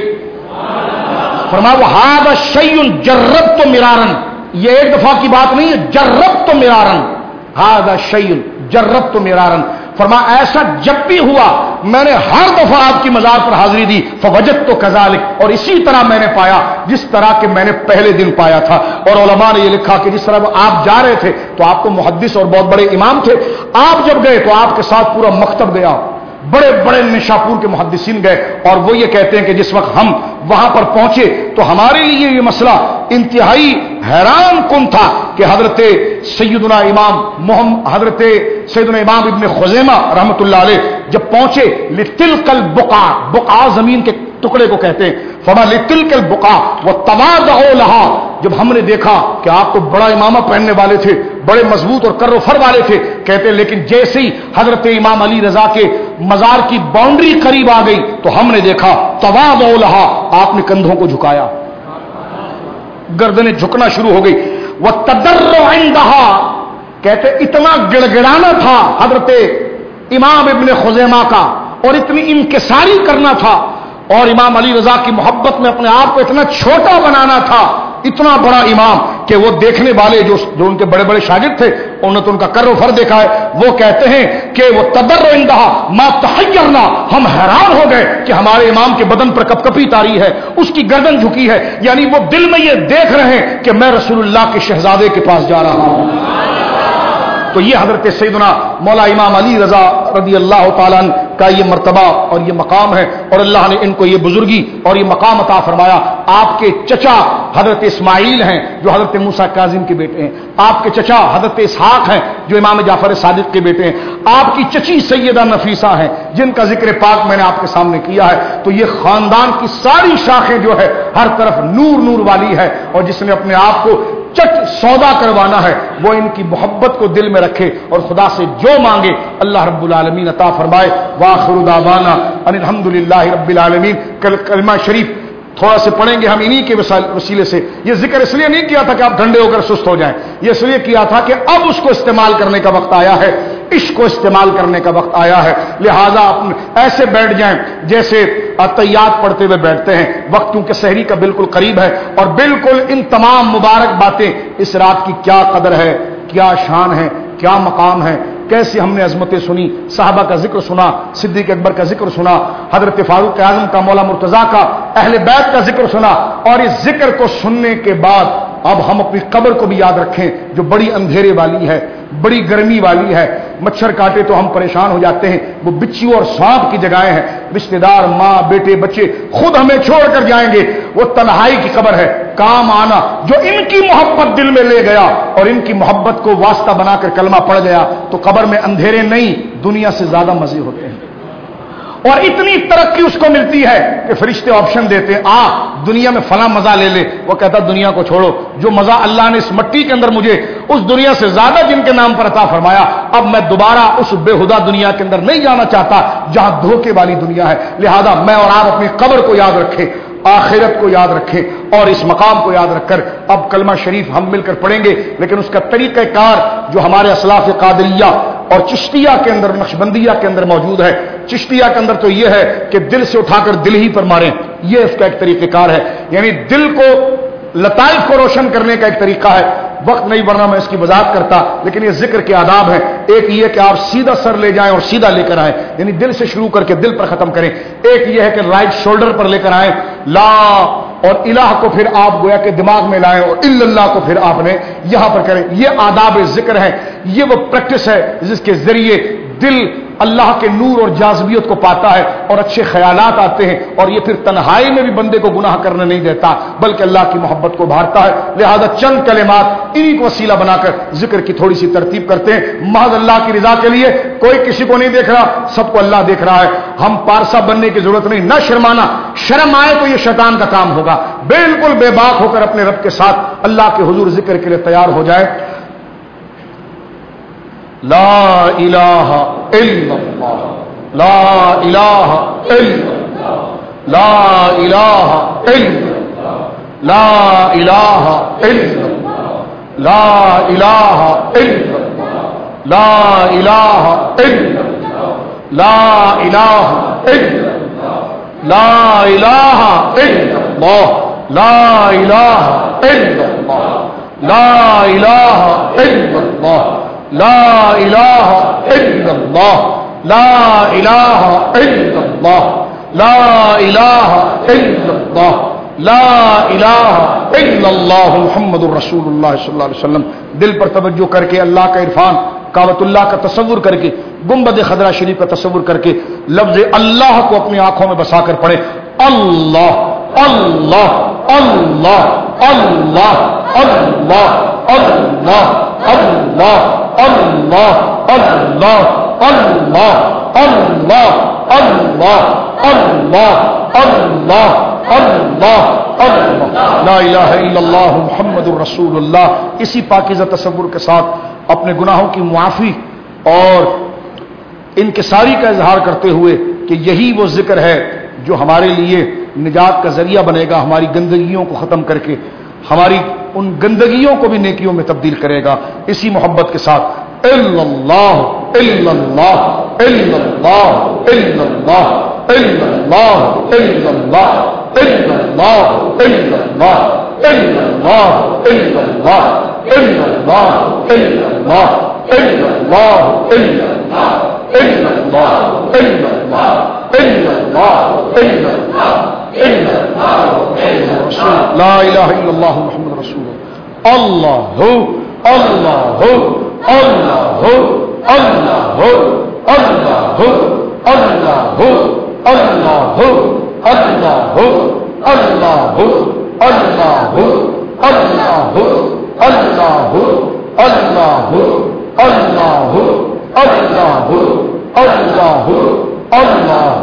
فرمایا وہ ھذا شیء جربت مرارا, یہ ایک دفعہ کی بات نہیں ہے, جربت مرارا, ھذا شیء جربت مرارا. فرمایا ایسا جب بھی ہوا میں نے ہر دفعہ آپ کی مزار پر حاضری دی. فوجدت کذالک, اور اسی طرح میں نے پایا جس طرح کہ میں نے پہلے دن پایا تھا. اور علماء نے یہ لکھا کہ جس طرح آپ جا رہے تھے تو آپ کو محدث اور بہت بڑے امام تھے, آپ جب گئے تو آپ کے ساتھ پورا مکتب گیا, بڑے بڑے نشاپور کے محدثین گئے. اور وہ یہ کہتے ہیں کہ جس وقت ہم وہاں پر پہنچے تو ہمارے لیے یہ مسئلہ انتہائی حیران کن تھا کہ حضرت سیدنا امام محمد حضرت سیدنا امام ابن خزیمہ رحمۃ اللہ علیہ جب پہنچے لتلک البقع, بقع زمین کے ٹکڑے کو کہتے ہیں, فما لتلک البقع وتواضعوا لها, جب ہم نے دیکھا کہ آپ تو بڑا امامہ پہننے والے تھے, بڑے مضبوط اور کر و فر والے تھے, کہتے لیکن جیسے ہی حضرت امام علی رضا کے مزار کی باؤنڈری قریب آ گئی تو ہم نے دیکھا تواضعوا لها, آپ نے کندھوں کو جھکایا. گردنیں جھکنا شروع ہو گئی. وہ تضرع عندہا کہتے اتنا گڑ گڑانا تھا حضرت امام ابن خزیمہ کا اور اتنی انکساری کرنا تھا اور امام علی رضا کی محبت میں اپنے آپ کو اتنا چھوٹا بنانا تھا, اتنا بڑا امام کہ وہ دیکھنے والے جو جو ان کے بڑے بڑے شاگرد تھے انہوں نے تو ان کا کر و فر دیکھا ہے, وہ کہتے ہیں کہ وہ تضرع عندہا ما تحیرنا, ہم حیران ہو گئے کہ ہمارے امام کے بدن پر کپ کپی طاری ہے, اس کی گردن جھکی ہے, یعنی وہ دل میں یہ دیکھ رہے ہیں کہ میں رسول اللہ کے شہزادے کے پاس جا رہا ہوں. تو یہ حضرت سیدنا مولا امام علی رضا رضی اللہ تعالیٰ عنہ کا یہ مرتبہ اور یہ مقام ہے, اور اللہ نے ان کو یہ بزرگی اور یہ مقام عطا فرمایا. آپ کے چچا حضرت اسماعیل ہیں جو حضرت موسیٰ کاظم کے بیٹے ہیں, آپ کے چچا حضرت اسحاق ہیں جو امام جعفر صادق کے بیٹے ہیں, آپ کی چچی سیدہ نفیسہ ہیں جن کا ذکر پاک میں نے آپ کے سامنے کیا ہے. تو یہ خاندان کی ساری شاخیں جو ہے ہر طرف نور نور والی ہے, اور جس نے اپنے آپ کو چٹ سودا کروانا ہے وہ ان کی محبت کو دل میں رکھے اور خدا سے جو مانگے اللہ رب العالمین عطا فرمائے. وآخر دعوانا ان الحمدللہ رب العالمین. کلمہ شریف تھوڑا سے پڑھیں گے ہم انہی کے وسیلے سے. یہ ذکر اس لیے نہیں کیا تھا کہ آپ ٹھنڈے ہو کر سست ہو جائیں, یہ اس لیے کیا تھا کہ اب اس کو استعمال کرنے کا وقت آیا ہے, عشق کو استعمال کرنے کا وقت آیا ہے. لہذا ایسے بیٹھ جائیں جیسے تیات پڑھتے ہوئے بیٹھتے ہیں. وقت کیونکہ سحری کا بالکل قریب ہے, اور بالکل ان تمام مبارک باتیں اس رات کی کیا قدر ہے, کیا شان ہے, کیا مقام ہے, کیسے ہم نے عظمتیں سنی, صحابہ کا ذکر سنا, صدیق اکبر کا ذکر سنا, حضرت فاروق اعظم کا, مولا مرتضیٰ کا, اہل بیت کا ذکر سنا. اور اس ذکر کو سننے کے بعد اب ہم اپنی قبر کو بھی یاد رکھیں جو بڑی اندھیرے والی ہے, بڑی گرمی والی ہے. مچھر کاٹے تو ہم پریشان ہو جاتے ہیں, وہ بچھو اور سانپ کی جگہیں ہیں. رشتہ دار, ماں, بیٹے, بچے خود ہمیں چھوڑ کر جائیں گے. وہ تنہائی کی قبر ہے. کام آنا جو ان کی محبت دل میں لے گیا اور ان کی محبت کو واسطہ بنا کر کلمہ پڑھ گیا, تو قبر میں اندھیرے نہیں, دنیا سے زیادہ مزے ہوتے ہیں. اور اتنی ترقی اس کو ملتی ہے کہ فرشتے آپشن دیتے ہیں, آ دنیا میں فلاں مزہ لے لے. وہ کہتا دنیا کو چھوڑو, جو مزہ اللہ نے اس مٹی کے اندر مجھے اس دنیا سے زیادہ جن کے نام پر عطا فرمایا, اب میں دوبارہ اس بےہدہ دنیا کے اندر نہیں جانا چاہتا جہاں دھوکے والی دنیا ہے. لہذا میں اور آپ اپنی قبر کو یاد رکھیں, آخرت کو یاد رکھیں, اور اس مقام کو یاد رکھ کر اب کلمہ شریف ہم مل کر پڑھیں گے. لیکن اس کا طریقہ کار جو ہمارے اسلاف قادریہ اور چشتیہ کے اندر, نقشبندیہ کے اندر موجود ہے. چشتیہ کے اندر تو یہ ہے کہ دل سے اٹھا کر دل ہی پر ماریں, یہ اس کا ایک طریقہ کار ہے. یعنی دل کو, لطائف کو روشن کرنے کا ایک طریقہ ہے. وقت نہیں ورنہ میں اس کی وضاحت کرتا, لیکن یہ ذکر کے آداب ہیں. ایک یہ کہ آپ سیدھا سر لے جائیں اور سیدھا لے کر آئیں, یعنی دل سے شروع کر کے دل پر ختم کریں. ایک یہ ہے کہ رائٹ شولڈر پر لے کر آئیں, لا اور الہ کو پھر آپ گویا کہ دماغ میں لائیں, اور الا اللہ کو پھر آپ نے یہاں پر کریں. یہ آداب ذکر ہے, یہ وہ پریکٹس ہے جس کے ذریعے دل اللہ کے نور اور جاذبیت کو پاتا ہے اور اچھے خیالات آتے ہیں, اور یہ پھر تنہائی میں بھی بندے کو گناہ کرنے نہیں دیتا بلکہ اللہ کی محبت کو بھارتا ہے. لہذا چند کلمات انہی کو وسیلہ بنا کر ذکر کی تھوڑی سی ترتیب کرتے ہیں, محض اللہ کی رضا کے لیے. کوئی کسی کو نہیں دیکھ رہا, سب کو اللہ دیکھ رہا ہے. ہم پارسا بننے کی ضرورت نہیں, نہ شرمانا. شرم آئے تو یہ شیطان کا کام ہوگا. بالکل بے باک ہو کر اپنے رب کے ساتھ اللہ کے حضور ذکر کے لیے تیار ہو جائے. لا الہ الا اللہ, لا الہ الا اللہ, لا الہ الا اللہ, لا الہ الا اللہ, لا الہ الا اللہ, لا الہ الا اللہ, لا الہ الا اللہ, لا الہ الا اللہ, لا الہ الا اللہ, لا الہ الا اللہ, لا الہ الا اللہ, لا الہ الا اللہ, لا الہ الا اللہ, لا الہ الا اللہ محمد الرسول اللہ صلی اللہ علیہ وسلم. دل پر توجہ کر کے اللہ کا عرفان, کعبۃ اللہ کا تصور کر کے, گنبد خضرا شریف کا تصور کر کے لفظ اللہ کو اپنی آنکھوں میں بسا کر پڑھے. اللہ اللہ اللہ اللہ اللہ اللہ اللہ اللہ اللہ اللہ اللہ اللہ اللہ اللہ اللہ اللہ لا الہ الا اللہ محمد الرسول اللہ. اسی پاکیزہ تصور کے ساتھ اپنے گناہوں کی معافی اور انکساری کا اظہار کرتے ہوئے کہ یہی وہ ذکر ہے جو ہمارے لیے نجات کا ذریعہ بنے گا, ہماری گندگیوں کو ختم کر کے ہماری ان گندگیوں کو بھی نیکیوں میں تبدیل کرے گا. اسی محبت کے ساتھ الا اللہ الا اللہ الا اللہ الا اللہ الا اللہ الا اللہ الا اللہ الا اللہ الا اللہ الا اللہ الا اللہ الا اللہ الا اللہ الا اللہ الا اللہ الا اللہ الا اللہ الا اللہ الا اللہ لا الہ الا اللہ محمد رسول اللہ اللہ اللہ اللہ اللہ اللہ اللہ اللہ اللہ اللہ اللہ اللہ اللہ اللہ اللہ اللہ اللہ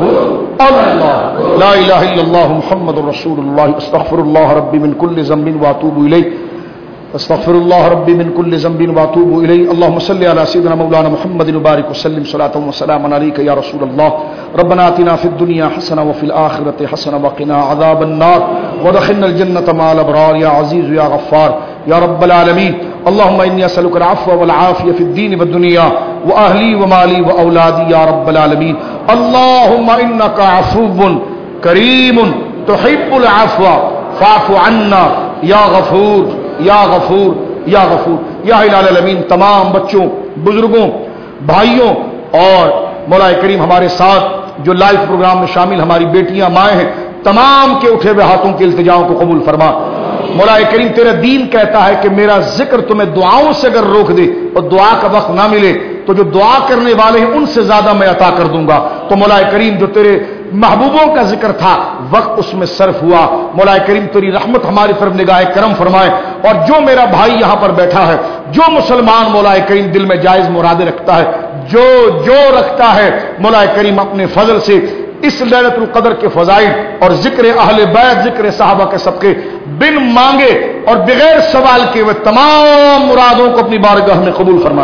اللہ لا الہ الا اللہ محمد رسول اللہ. استغفر اللہ ربی من کل ذنب واتوب الیہ استغفر اللہ ربی من کل ذنب واتوب الیہ. اللهم صل علی سیدنا مولانا محمد وبارک وسلم صلاۃ و سلام علیک یا رسول اللہ. ربنا آتنا فی الدنیا حسنہ وفی الآخرۃ حسنہ وقنا عذاب النار وادخلنا الجنۃ مع الابرار یا عزیز یا غفار یا رب العالمین. اللهم انی اسألک العفو والعافیہ فی الدین والدنیا واہلی ومالی واولادی یا رب العالمین. اللهم انک عفو کریم تحب العفو فاعف عنا یا غفور یا غفور یا غفور. یا الہ العالمین تمام بچوں بزرگوں بھائیوں اور مولا کریم ہمارے ساتھ جو لائیو پروگرام میں شامل ہماری بیٹیاں مائیں ہیں تمام کے اٹھے ہوئے ہاتھوں کے التجاؤں کو قبول فرما. مولا کریم تیرا دین کہتا ہے کہ میرا ذکر تمہیں دعاؤں سے اگر روک دے اور دعا کا وقت نہ ملے تو جو دعا کرنے والے ہیں ان سے زیادہ میں عطا کر دوں گا. تو مولا کریم جو تیرے محبوبوں کا ذکر تھا وقت اس میں صرف ہوا. مولا کریم تیری رحمت ہماری طرف نگاہ کرم فرمائے. اور جو میرا بھائی یہاں پر بیٹھا ہے جو مسلمان مولا کریم دل میں جائز مرادیں رکھتا ہے جو جو رکھتا ہے مولا کریم اپنے فضل سے اس لیلۃ القدر کے فضائل اور ذکر اہل بیت ذکر صحابہ کے صدقے بن مانگے اور بغیر سوال کے وہ تمام مرادوں کو اپنی بارگاہ میں قبول فرما.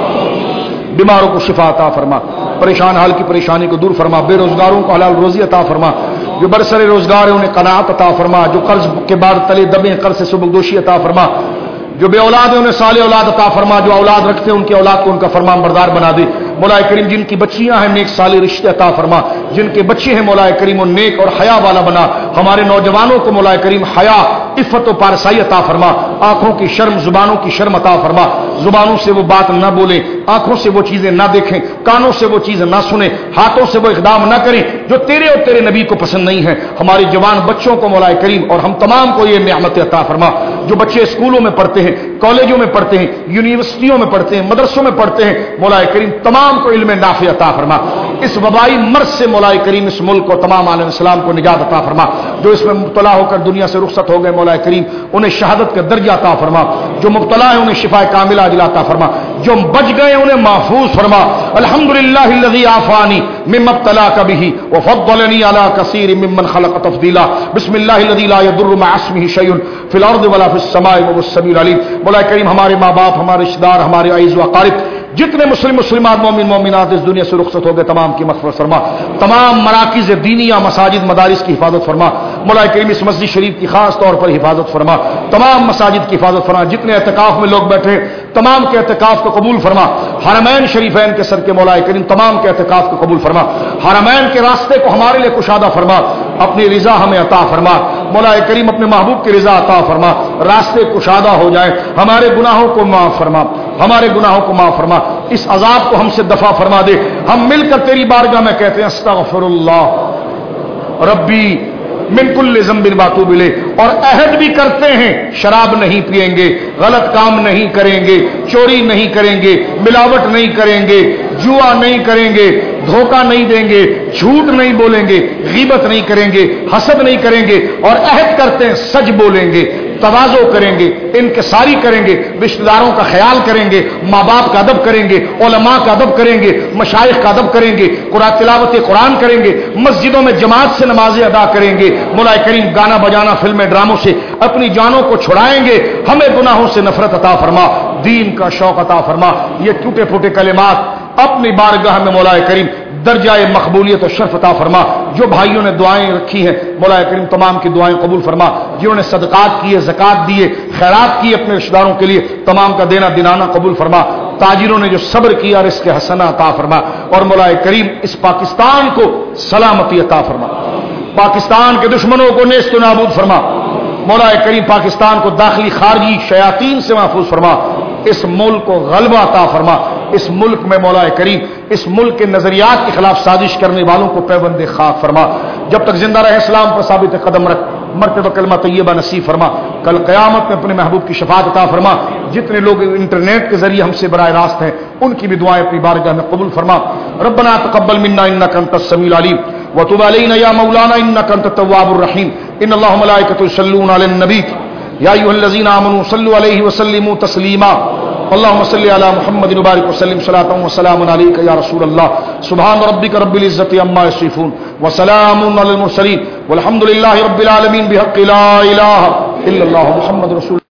بیماروں کو شفا عطا فرما. پریشان حال کی پریشانی کو دور فرما. بے روزگاروں کو حلال روزی عطا فرما. جو برسر روزگار ہے انہیں قناعت عطا فرما. جو قرض کے بعد تلے دبے قرض سے سبکدوشی عطا فرما. جو بے اولاد ہے انہیں صالح اولاد عطا فرما. جو اولاد رکھتے ہیں ان کی اولاد کو ان کا فرمان بردار بنا دے. مولا کریم جن کی بچیاں ہیں نیک صالح رشتے عطا فرما. جن کے بچے ہیں مولا کریم و نیک اور حیا والا بنا. ہمارے نوجوانوں کو مولا کریم حیا عفت و پارسائی عطا فرما. آنکھوں کی شرم زبانوں کی شرم عطا فرما. زبانوں سے وہ بات نہ بولیں آنکھوں سے وہ چیزیں نہ دیکھیں کانوں سے وہ چیزیں نہ سنیں ہاتھوں سے وہ اقدام نہ کریں جو تیرے اور تیرے نبی کو پسند نہیں ہے. ہمارے جوان بچوں کو مولا کریم اور ہم تمام کو یہ نعمت عطا فرما. جو بچے اسکولوں میں پڑھتے ہیں کالجوں میں پڑھتے ہیں یونیورسٹیوں میں پڑھتے ہیں مدرسوں میں پڑھتے ہیں مولا کریم تمام کو علم نافع عطا فرما. اس وبائی مرض سے مولا کریم اس ملک کو تمام عالم اسلام کو نجات عطا فرما. جو اس میں مبتلا ہو کر دنیا سے رخصت ہو گئے مولا کریم انہیں شہادت کا درجہ عطا فرما. جو مبتلا ہے انہیں شفا کاملہ عاجلہ عطا فرما. جو بچ گئے انہیں محفوظ فرما. الحمدللہ الذی عافانی مما ابتلاک بہ وفضلنی علی کثیر ممن خلق تفضیلا. بسم اللہ الذی لا یضر مع اسمہ شیء فی الارض ولا فی السماء وهو السمیع العلیم. مولا کریم ہمارے ماں باپ ہمارے رشتہ دار ہمارے عزیز و اقارب جتنے مسلم مسلمات مومن مومنات اس دنیا سے رخصت ہو گئے تمام کی مغفرت فرما. تمام مراکز دینیہ مساجد مدارس کی حفاظت فرما. مولا کریم اس مسجد شریف کی خاص طور پر حفاظت فرما. تمام مساجد کی حفاظت فرما. جتنے اعتکاف میں لوگ بیٹھے تمام کے اعتکاف کو قبول فرما. حرمین شریفین کے سر کے مولا کریم تمام کے اعتکاف کو قبول فرما. حرمین کے راستے کو ہمارے لیے کشادہ فرما. اپنی رضا ہمیں عطا فرما. مولا کریم اپنے محبوب کی رضا عطا فرما. راستے کشادہ ہو جائیں. ہمارے گناہوں کو معاف فرما. ہمارے گناہوں کو معاف فرما. اس عذاب کو ہم سے دفع فرما دے. ہم مل کر تیری بارگاہ میں کہتے ہیں استغفر اللہ ربی من کل ذنب واتوب الیہ. اور عہد بھی کرتے ہیں شراب نہیں پیئیں گے غلط کام نہیں کریں گے چوری نہیں کریں گے ملاوٹ نہیں کریں گے جوا نہیں کریں گے دھوکہ نہیں دیں گے جھوٹ نہیں بولیں گے غیبت نہیں کریں گے حسد نہیں کریں گے. اور عہد کرتے ہیں سچ بولیں گے تواضع کریں گے انکساری کریں گے رشتہ داروں کا خیال کریں گے ماں باپ کا ادب کریں گے علماء کا ادب کریں گے مشائخ کا ادب کریں گے قرآن تلاوت قرآن کریں گے مسجدوں میں جماعت سے نمازیں ادا کریں گے. مولا کریم گانا بجانا فلمیں ڈراموں سے اپنی جانوں کو چھڑائیں گے. ہمیں گناہوں سے نفرت عطا فرما. دین کا شوق عطا فرما. یہ ٹوٹے پھوٹے کلمات اپنی بارگاہ میں مولا کریم درجہ مقبولیت و شرف عطا فرما. جو بھائیوں نے دعائیں رکھی ہیں مولا کریم تمام کی دعائیں قبول فرما. جنہوں نے صدقات کیے، زکات دیے، خیرات کیے اپنے رشتہ داروں کے لیے، تمام کا دینا دنانا قبول فرما. تاجروں نے جو صبر کیا رزق حسنہ عطا فرما. اور مولا کریم اس پاکستان کو سلامتی عطا فرما. پاکستان کے دشمنوں کو نیست و نابود فرما. مولا کریم پاکستان کو داخلی خارجی شیاطین سے محفوظ فرما. اس ملک کو غلبہ عطا فرما. اس ملک میں مولا کریم اس ملک کے نظریات کے خلاف سازش کرنے والوں کو پیوند خاک فرما. جب تک زندہ رہے اسلام پر ثابت قدم رکھ. مرتے تو کلمہ طیبہ نصیب فرما. کل قیامت میں اپنے محبوب کی شفاعت عطا فرما. جتنے لوگ انٹرنیٹ کے ذریعے ہم سے براہ راست ہیں ان کی بھی دعائیں اپنی بارگاہ میں قبول فرما. ربنا تقبل منا انك انت السميع العليم وتب علينا يا مولانا انك انت التواب الرحيم. ان الله وملائكته يصلون على النبي يا ايها الذين امنوا صلوا عليه وسلموا تسليما. اللهم صل على محمد وبارك وسلم صلاة وسلام عليك يا رسول الله. سبحان ربك رب العزة عما يصفون وسلام على المرسلين والحمد لله رب العالمين بحق لا اله الا الله محمد رسول